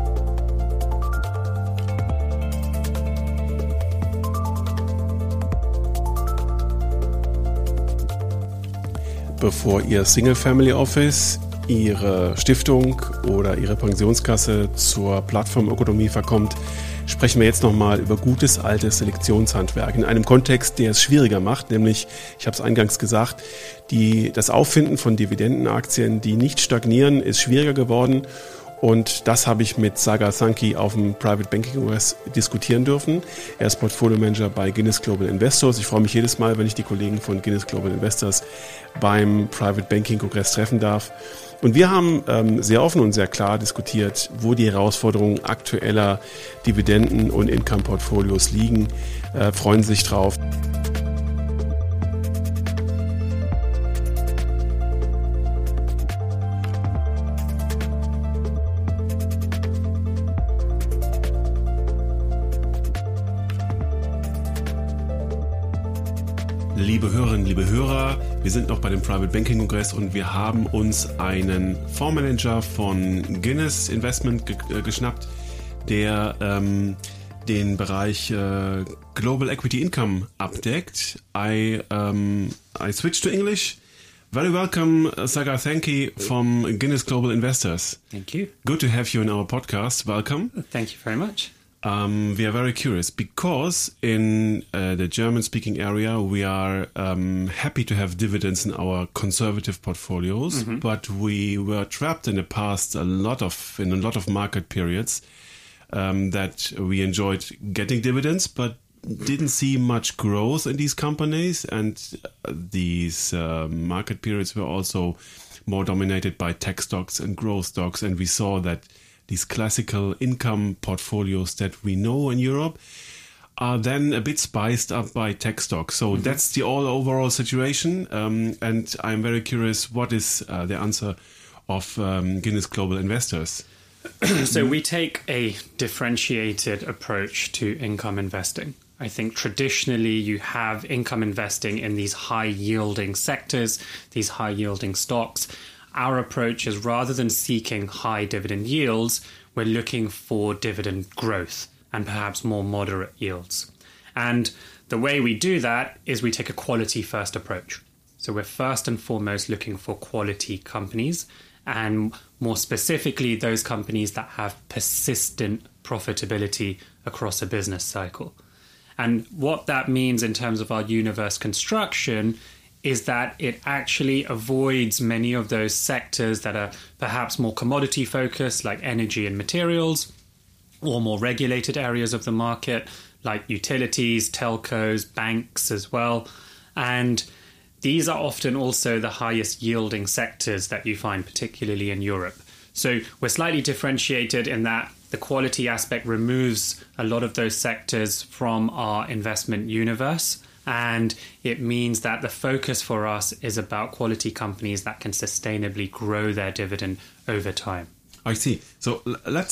Bevor Ihr Single Family Office, Ihre Stiftung oder Ihre Pensionskasse zur Plattformökonomie verkommt, sprechen wir jetzt nochmal über gutes altes Selektionshandwerk in einem Kontext, der es schwieriger macht, nämlich, ich habe es eingangs gesagt, das Auffinden von Dividendenaktien, die nicht stagnieren, ist schwieriger geworden. Und das habe ich mit Sagar Sankhi auf dem Private Banking Kongress diskutieren dürfen. Er ist Portfolio Manager bei Guinness Global Investors. Ich freue mich jedes Mal, wenn ich die Kollegen von Guinness Global Investors beim Private Banking Kongress treffen darf. Und wir haben sehr offen und sehr klar diskutiert, wo die Herausforderungen aktueller Dividenden- und Income-Portfolios liegen. Freuen Sie sich drauf. Liebe Hörerinnen, liebe Hörer, wir sind noch bei dem Private Banking Kongress und wir haben uns einen Fondsmanager von Guinness Investment geschnappt, der den Bereich Global Equity Income abdeckt. I switch to English. Very welcome, Sagar Sankhi from Guinness Global Investors. Thank you. Good to have you in our podcast. Welcome. Thank you very much. We are very curious because in the German-speaking area we are happy to have dividends in our conservative portfolios, but we were trapped in the past in a lot of market periods that we enjoyed getting dividends, but didn't see much growth in these companies, and these market periods were also more dominated by tech stocks and growth stocks, and we saw that these classical income portfolios that we know in Europe are then a bit spiced up by tech stocks. So that's the overall situation. And I'm very curious, what is the answer of Guinness Global Investors? So we take a differentiated approach to income investing. I think traditionally you have income investing in these high-yielding sectors, these high-yielding stocks. Our approach is, rather than seeking high dividend yields, we're looking for dividend growth and perhaps more moderate yields. And the way we do that is we take a quality first approach. So we're first and foremost looking for quality companies, and more specifically those companies that have persistent profitability across a business cycle. And what that means in terms of our universe construction is that it actually avoids many of those sectors that are perhaps more commodity focused, like energy and materials, or more regulated areas of the market, like utilities, telcos, banks as well. And these are often also the highest yielding sectors that you find, particularly in Europe. So we're slightly differentiated in that the quality aspect removes a lot of those sectors from our investment universe. And it means that the focus for us is about quality companies that can sustainably grow their dividend over time. I see. So let's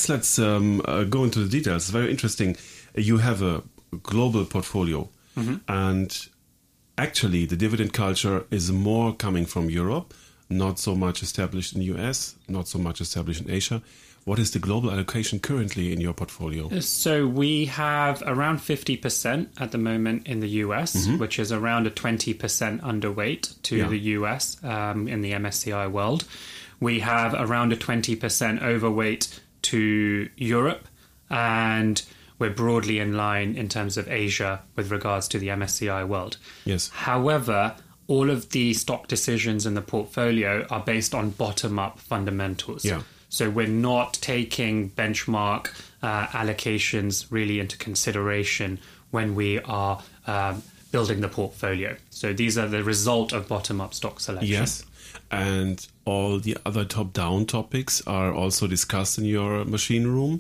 go into the details. It's very interesting. You have a global portfolio, and actually the dividend culture is more coming from Europe, not so much established in the US, not so much established in Asia. What is the global allocation currently in your portfolio? So we have around 50% at the moment in the US, which is around a 20% underweight to the US in the MSCI world. We have around a 20% overweight to Europe, and we're broadly in line in terms of Asia with regards to the MSCI world. Yes. However, all of the stock decisions in the portfolio are based on bottom-up fundamentals. Yeah. So we're not taking benchmark allocations really into consideration when we are building the portfolio. So these are the result of bottom-up stock selection. Yes, and all the other top-down topics are also discussed in your machine room.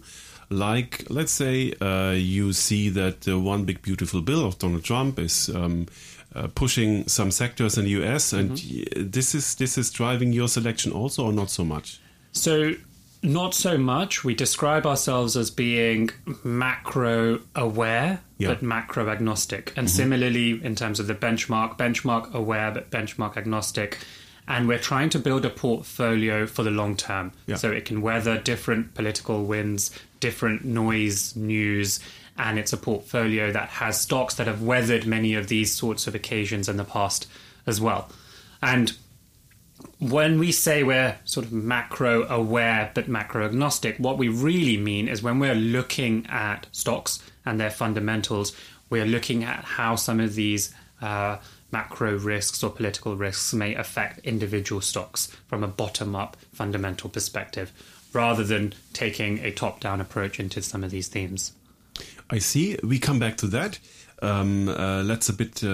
Like, let's say you see that the One Big Beautiful Bill of Donald Trump is pushing some sectors in the US, and this is driving your selection also, or not so much? So, not so much. We describe ourselves as being macro aware, but macro agnostic. And similarly, in terms of the benchmark aware, but benchmark agnostic. And we're trying to build a portfolio for the long term. So it can weather different political winds, different noise, news. And it's a portfolio that has stocks that have weathered many of these sorts of occasions in the past as well. And when we say we're sort of macro aware but macro agnostic, what we really mean is when we're looking at stocks and their fundamentals, we're looking at how some of these macro risks or political risks may affect individual stocks from a bottom-up fundamental perspective, rather than taking a top-down approach into some of these themes. I see. We come back to that. Let's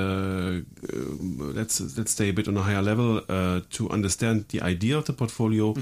stay a bit on a higher level to understand the idea of the portfolio.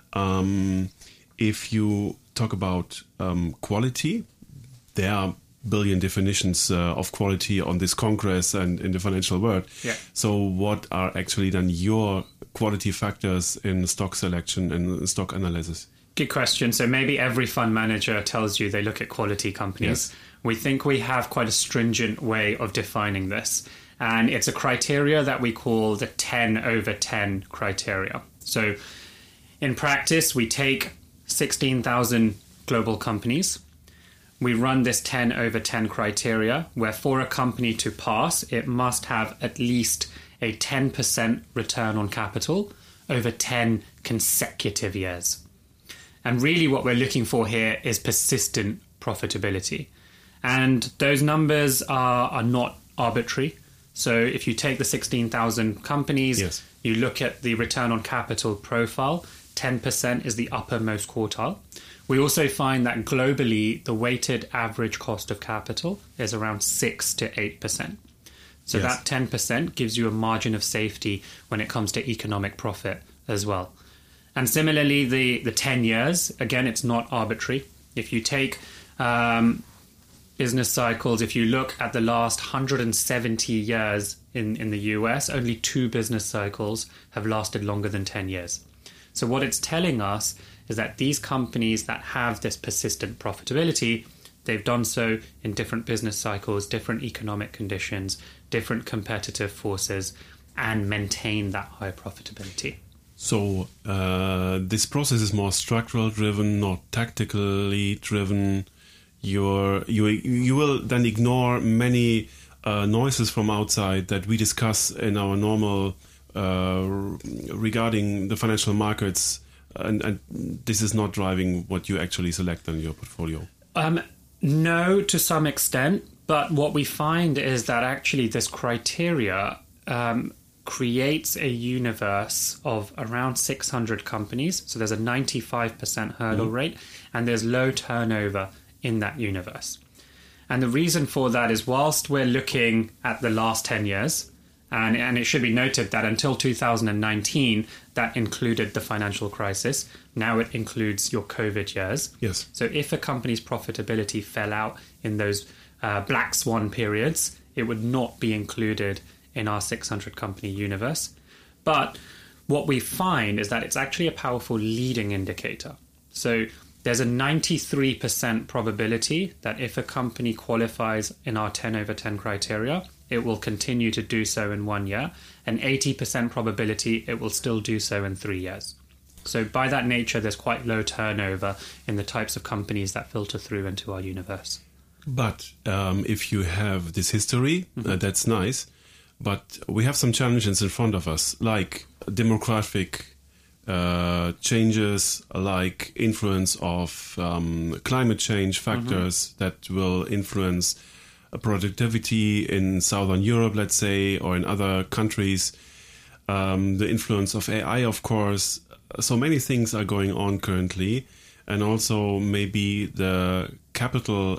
If you talk about quality, there are billion definitions of quality on this Congress and in the financial world. So what are actually then your quality factors in stock selection and stock analysis? Good question. So maybe every fund manager tells you they look at quality companies. We think we have quite a stringent way of defining this. And it's a criteria that we call the 10/10 criteria. So in practice, we take 16,000 global companies. We run this 10/10 criteria, where for a company to pass, it must have at least a 10% return on capital over 10 consecutive years. And really what we're looking for here is persistent profitability. And those numbers are not arbitrary. So if you take the 16,000 companies, you look at the return on capital profile, 10% is the uppermost quartile. We also find that globally, the weighted average cost of capital is around 6 to 8%. So that 10% gives you a margin of safety when it comes to economic profit as well. And similarly, the 10 years, again, it's not arbitrary. If you take business cycles, if you look at the last 170 years in the US, only 2 business cycles have lasted longer than 10 years. So what it's telling us is that these companies that have this persistent profitability, they've done so in different business cycles, different economic conditions, different competitive forces, and maintain that high profitability. So this process is more structural driven, not tactically driven. You will then ignore many noises from outside that we discuss in our normal regarding the financial markets, and this is not driving what you actually select in your portfolio. No, to some extent, but what we find is that actually this criteria creates a universe of around 600 companies. So there's a 95% hurdle rate, and there's low turnover in that universe. And the reason for that is whilst we're looking at the last 10 years, and it should be noted that until 2019, that included the financial crisis. Now it includes your COVID years. Yes. So if a company's profitability fell out in those black swan periods, it would not be included in our 600 company universe. But what we find is that it's actually a powerful leading indicator. So there's a 93% probability that if a company qualifies in our 10/10 criteria, it will continue to do so in 1 year, and 80% probability it will still do so in 3 years. So by that nature, there's quite low turnover in the types of companies that filter through into our universe. But if you have this history, that's nice. But we have some challenges in front of us, like demographic changes, like influence of climate change factors that will influence productivity in Southern Europe, let's say, or in other countries. The influence of AI, of course. So many things are going on currently. And also maybe the capital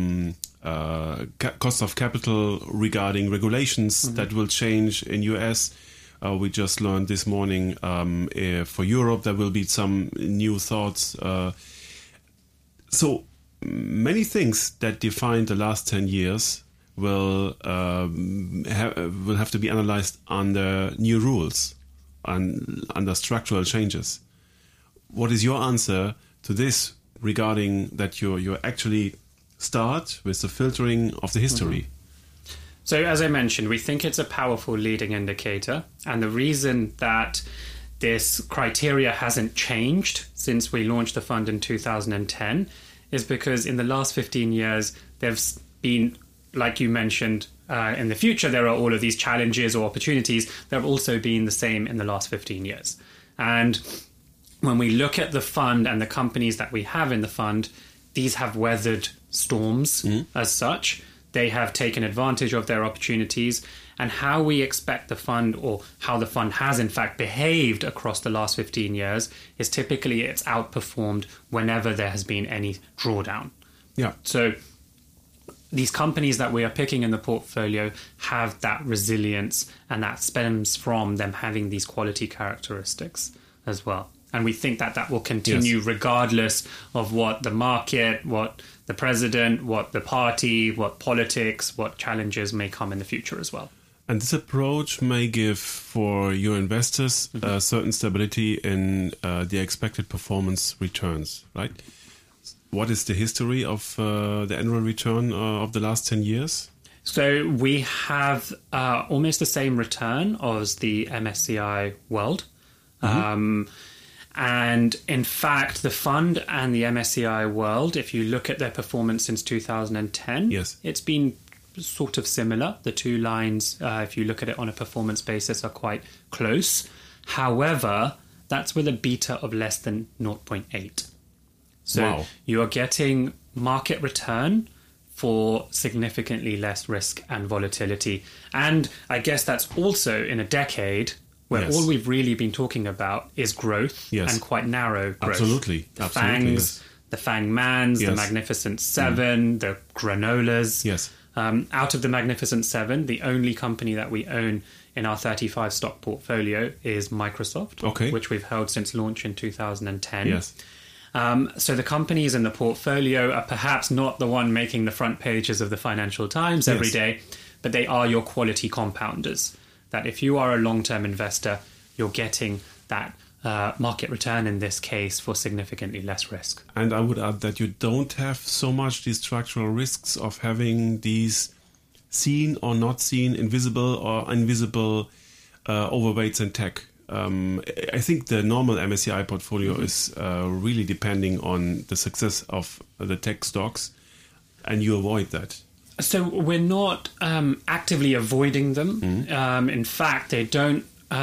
cost of capital regarding regulations that will change in US. We just learned this morning for Europe there will be some new thoughts. So many things that defined the last 10 years will have to be analyzed under new rules and under structural changes. What is your answer to this regarding that you actually start with the filtering of the history? Mm-hmm. So as I mentioned, we think it's a powerful leading indicator. And the reason that this criteria hasn't changed since we launched the fund in 2010 is because in the last 15 years, there's been, like you mentioned, in the future, there are all of these challenges or opportunities. There have also been the same in the last 15 years. And when we look at the fund and the companies that we have in the fund, these have weathered storms as such. They have taken advantage of their opportunities, and how we expect the fund, or how the fund has in fact behaved across the last 15 years, is typically it's outperformed whenever there has been any drawdown. Yeah. So these companies that we are picking in the portfolio have that resilience, and that stems from them having these quality characteristics as well. And we think that that will continue regardless of what the market, what the president, what the party, what politics, what challenges may come in the future as well. And this approach may give for your investors a certain stability in the expected performance returns, right? What is the history of the annual return of the last 10 years? So we have almost the same return as the MSCI World. And in fact, the fund and the MSCI World, if you look at their performance since 2010, it's been sort of similar. The two lines, if you look at it on a performance basis, are quite close. However, that's with a beta of less than 0.8. So you are getting market return for significantly less risk and volatility. And I guess that's also in a decade where all we've really been talking about is growth and quite narrow growth. Absolutely. The FANGs, the FANG Mans, the Magnificent Seven, the Granolas. Out of the Magnificent Seven, the only company that we own in our 35 stock portfolio is Microsoft, which we've held since launch in 2010. So the companies in the portfolio are perhaps not the one making the front pages of the Financial Times every day, but they are your quality compounders. That if you are a long-term investor, you're getting that market return in this case for significantly less risk. And I would add that you don't have so much these structural risks of having these seen or not seen, invisible or invisible overweights in tech. I think the normal MSCI portfolio is really depending on the success of the tech stocks, and you avoid that. So we're not actively avoiding them. In fact, they don't,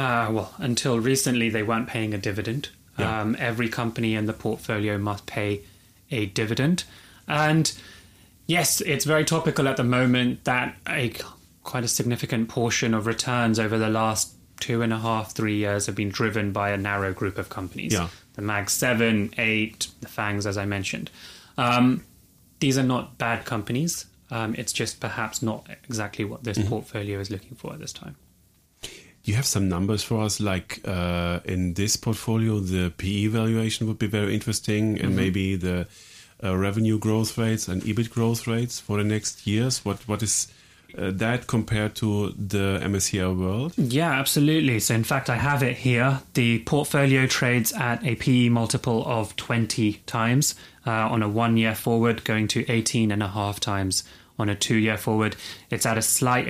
until recently, they weren't paying a dividend. Every company in the portfolio must pay a dividend. And yes, it's very topical at the moment that quite a significant portion of returns over the last 2.5, 3 years have been driven by a narrow group of companies. The Mag 7, 8, the FANGs, as I mentioned. These are not bad companies. It's just perhaps not exactly what this portfolio is looking for at this time. You have some numbers for us, like in this portfolio, the PE valuation would be very interesting, and maybe the revenue growth rates and EBIT growth rates for the next years. What is that compared to the MSCI World? Yeah, absolutely. So in fact, I have it here. The portfolio trades at a PE multiple of 20 times on a 1 year forward, going to 18.5 times on a 2 year forward. It's at a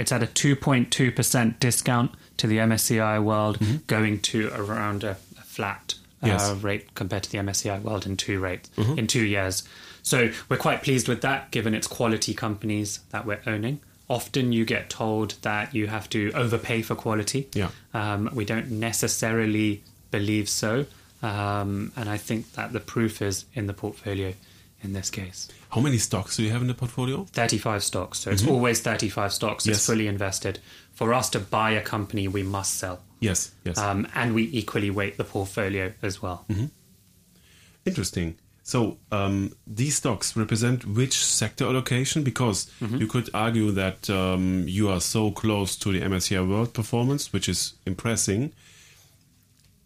2.2% discount to the MSCI World, going to around a flat rate compared to the MSCI World in 2 years. So we're quite pleased with that, given it's quality companies that we're owning. Often you get told that you have to overpay for quality. We don't necessarily believe so. And I think that the proof is in the portfolio in this case. How many stocks do you have in the portfolio? 35 stocks. So it's always 35 stocks. It's fully invested. For us to buy a company, we must sell. And we equally weight the portfolio as well. Interesting. So these stocks represent which sector allocation? Because you could argue that you are so close to the MSCI World performance, which is impressive.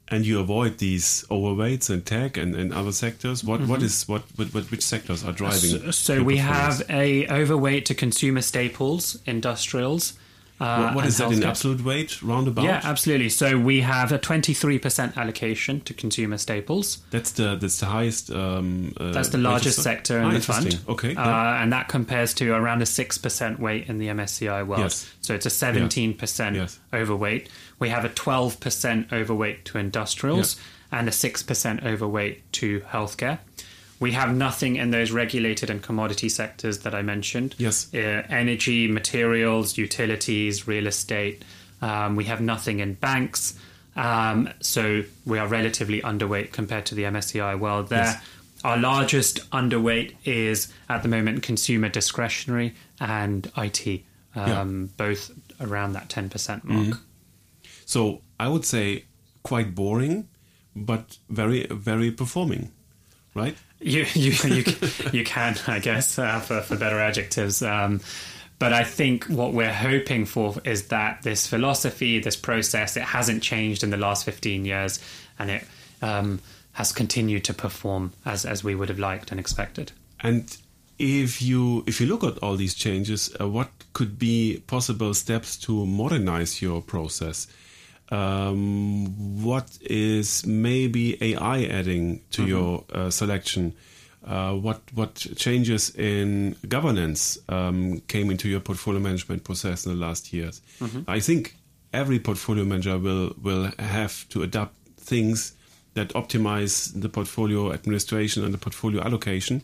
and you avoid these overweights in tech and other sectors. Which sectors are driving? So we have a overweight to consumer staples, industrials. What is that in absolute weight, roundabout? Yeah, absolutely. So we have a 23% allocation to consumer staples. That's the highest. That's the largest sector in the fund. Okay, and that compares to around a 6% weight in the MSCI World. Yes. So it's a 17% overweight. We have a 12% overweight to industrials and a 6% overweight to healthcare. We have nothing in those regulated and commodity sectors that I mentioned. Yes. Energy, materials, utilities, real estate. We have nothing in banks. So we are relatively underweight compared to the MSCI World there. Yes. Our largest underweight is, at the moment, consumer discretionary and IT, both around that 10% mark. Mm-hmm. So I would say quite boring, but very, very performing, right? You can, I guess, for better adjectives. But I think what we're hoping for is that this philosophy, this process, it hasn't changed in the last 15 years, and it has continued to perform as we would have liked and expected. And if you look at all these changes, what could be possible steps to modernize your process? What is maybe AI adding to your selection? What changes in governance came into your portfolio management process in the last years? I think every portfolio manager will have to adapt things that optimize the portfolio administration and the portfolio allocation.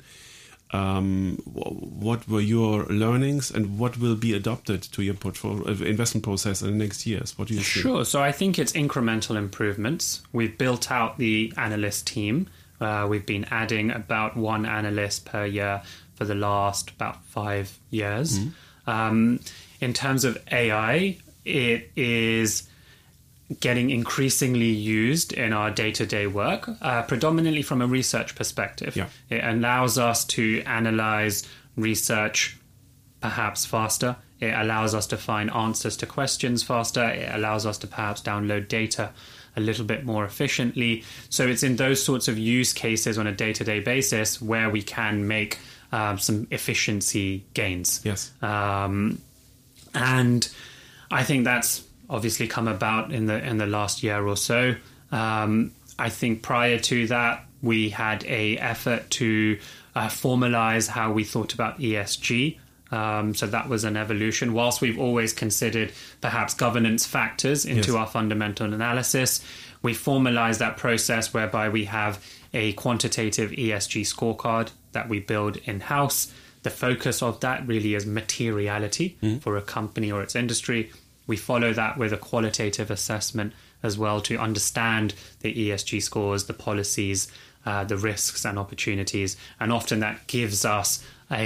What were your learnings and what will be adopted to your portfolio investment process in the next years? What do you think? Sure. So I think it's incremental improvements. We've built out the analyst team. We've been adding about one analyst per year for the last about 5 years. In terms of AI, it is getting increasingly used in our day-to-day work, predominantly from a research perspective. Yeah. It allows us to analyze research perhaps faster. It allows us to find answers to questions faster. It allows us to perhaps download data a little bit more efficiently. So it's in those sorts of use cases on a day-to-day basis where we can make some efficiency gains. Yes. And I think that's obviously come about in the last year or so. I think prior to that, we had a effort to formalize how we thought about ESG. So that was an evolution. Whilst we've always considered perhaps governance factors into our fundamental analysis, we formalized that process whereby we have a quantitative ESG scorecard that we build in-house. The focus of that really is materiality for a company or its industry. We follow that with a qualitative assessment as well to understand the ESG scores, the policies, the risks and opportunities. And often that gives us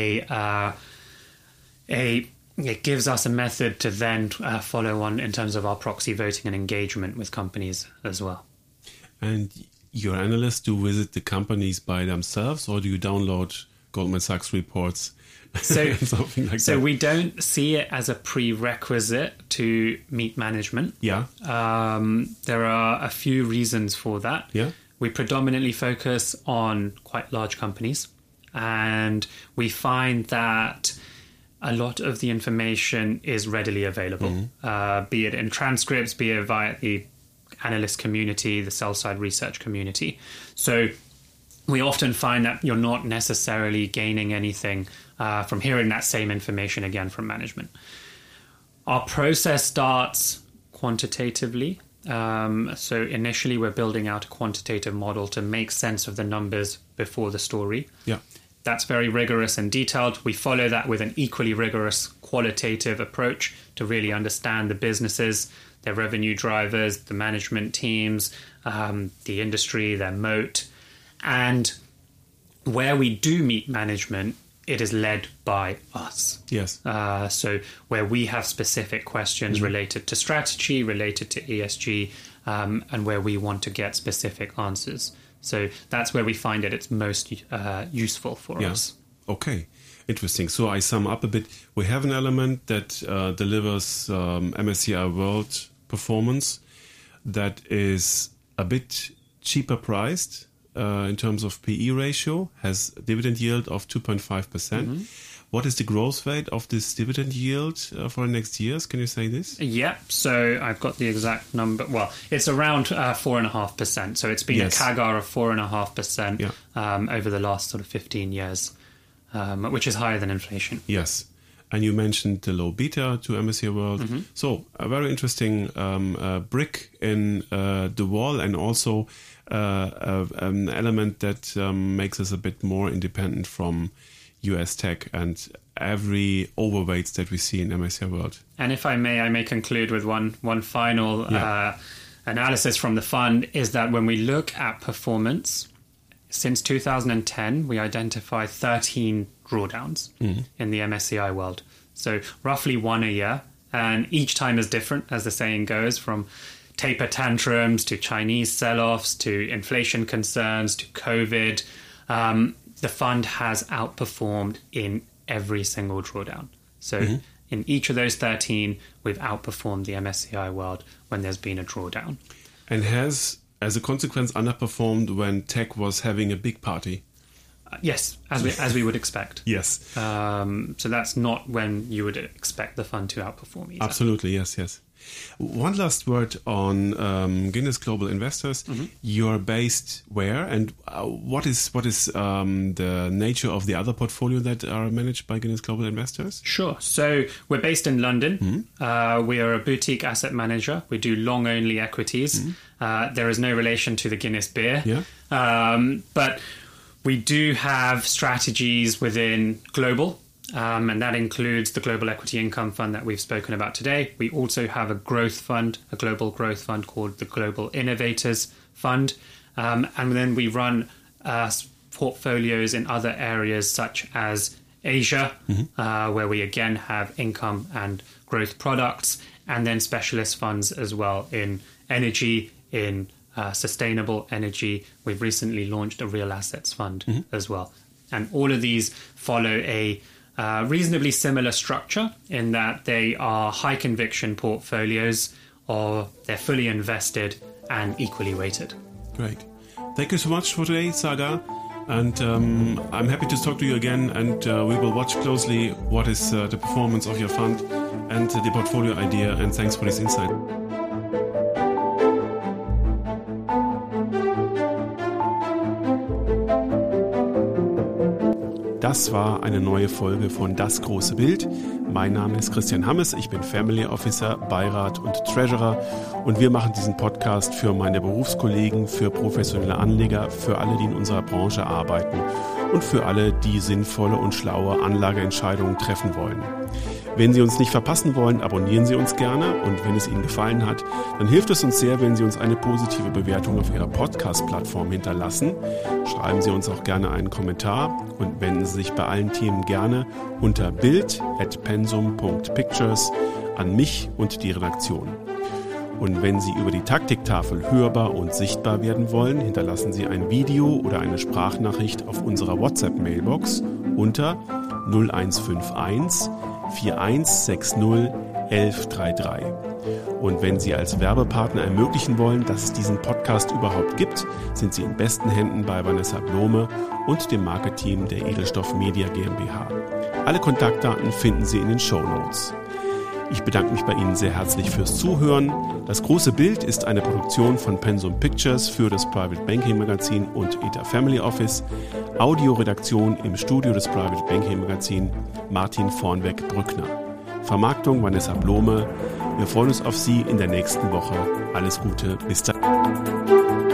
it gives us a method to then follow on in terms of our proxy voting and engagement with companies as well. And your analysts do visit the companies by themselves, or do you download Goldman Sachs reports? So, something like so that. we don't see it as a prerequisite to meet management. Yeah. There are a few reasons for that. Yeah. We predominantly focus on quite large companies, and we find that a lot of the information is readily available, be it in transcripts, be it via the analyst community, the sell-side research community. So we often find that you're not necessarily gaining anything from hearing that same information again from management. Our process starts quantitatively. So initially we're building out a quantitative model to make sense of the numbers before the story. Yeah. That's very rigorous and detailed. We follow that with an equally rigorous qualitative approach to really understand the businesses, their revenue drivers, the management teams, the industry, their moat. And where we do meet management, it is led by us. Yes. So where we have specific questions related to strategy, related to ESG, and where we want to get specific answers. So that's where we find it's most useful for us. Okay, interesting. So I sum up a bit. We have an element that delivers MSCI World performance that is a bit cheaper priced in terms of PE ratio, has a dividend yield of 2.5%. What is the growth rate of this dividend yield for the next years? Can you say this? Yeah, so I've got the exact number. Well, it's around 4.5%. So it's been a CAGR of 4.5% over the last sort of 15 years, which is higher than inflation. Yes. And you mentioned the low beta to MSCI World. So a very interesting brick in the wall, and also an element that makes us a bit more independent from US tech and every overweights that we see in MSCI World. And if I may conclude with one final analysis from the fund, is that when we look at performance, since 2010, we identify 13 drawdowns in the MSCI World. So roughly one a year. And each time is different, as the saying goes, from taper tantrums to Chinese sell-offs to inflation concerns to COVID. The fund has outperformed in every single drawdown. So in each of those 13, we've outperformed the MSCI World when there's been a drawdown. And has, as a consequence, underperformed when tech was having a big party? Yes, as we would expect. Yes. So that's not when you would expect the fund to outperform either. Absolutely, yes. One last word on Guinness Global Investors. You're based where, and what is the nature of the other portfolio that are managed by Guinness Global Investors? Sure. So we're based in London. We are a boutique asset manager. We do long-only equities. There is no relation to the Guinness beer. But we do have strategies within global, and that includes the Global Equity Income Fund that we've spoken about today. We also have a growth fund, a global growth fund called the Global Innovators Fund. And then we run portfolios in other areas such as Asia, where we again have income and growth products, and then specialist funds as well in energy, in sustainable energy. We've recently launched a real assets fund as well. And all of these follow a reasonably similar structure in that they are high conviction portfolios, or they're fully invested and equally weighted. Great. Thank you so much for today, Sagar. And I'm happy to talk to you again, and we will watch closely what is the performance of your fund and the portfolio idea. And thanks for this insight. Das war eine neue Folge von Das große Bild. Mein Name ist Christian Hammes, ich bin Family Officer, Beirat und Treasurer, und wir machen diesen Podcast für meine Berufskollegen, für professionelle Anleger, für alle, die in unserer Branche arbeiten und für alle, die sinnvolle und schlaue Anlageentscheidungen treffen wollen. Wenn Sie uns nicht verpassen wollen, abonnieren Sie uns gerne, und wenn es Ihnen gefallen hat, dann hilft es uns sehr, wenn Sie uns eine positive Bewertung auf Ihrer Podcast-Plattform hinterlassen. Schreiben Sie uns auch gerne einen Kommentar und wenden Sie sich bei allen Themen gerne unter bild@pensum.pictures an mich und die Redaktion. Und wenn Sie über die Taktiktafel hörbar und sichtbar werden wollen, hinterlassen Sie ein Video oder eine Sprachnachricht auf unserer WhatsApp-Mailbox unter 0151 4160 1133. Und wenn Sie als Werbepartner ermöglichen wollen, dass es diesen Podcast überhaupt gibt, sind Sie in besten Händen bei Vanessa Blome und dem Marketing der Edelstoff Media GmbH. Alle Kontaktdaten finden Sie in den Shownotes. Ich bedanke mich bei Ihnen sehr herzlich fürs Zuhören. Das große Bild ist eine Produktion von Pensum Pictures für das Private Banking Magazin und ETA Family Office. Audioredaktion im Studio des Private Banking Magazin Martin Vornweg-Brückner. Vermarktung Vanessa Blome. Wir freuen uns auf Sie in der nächsten Woche. Alles Gute, bis dann.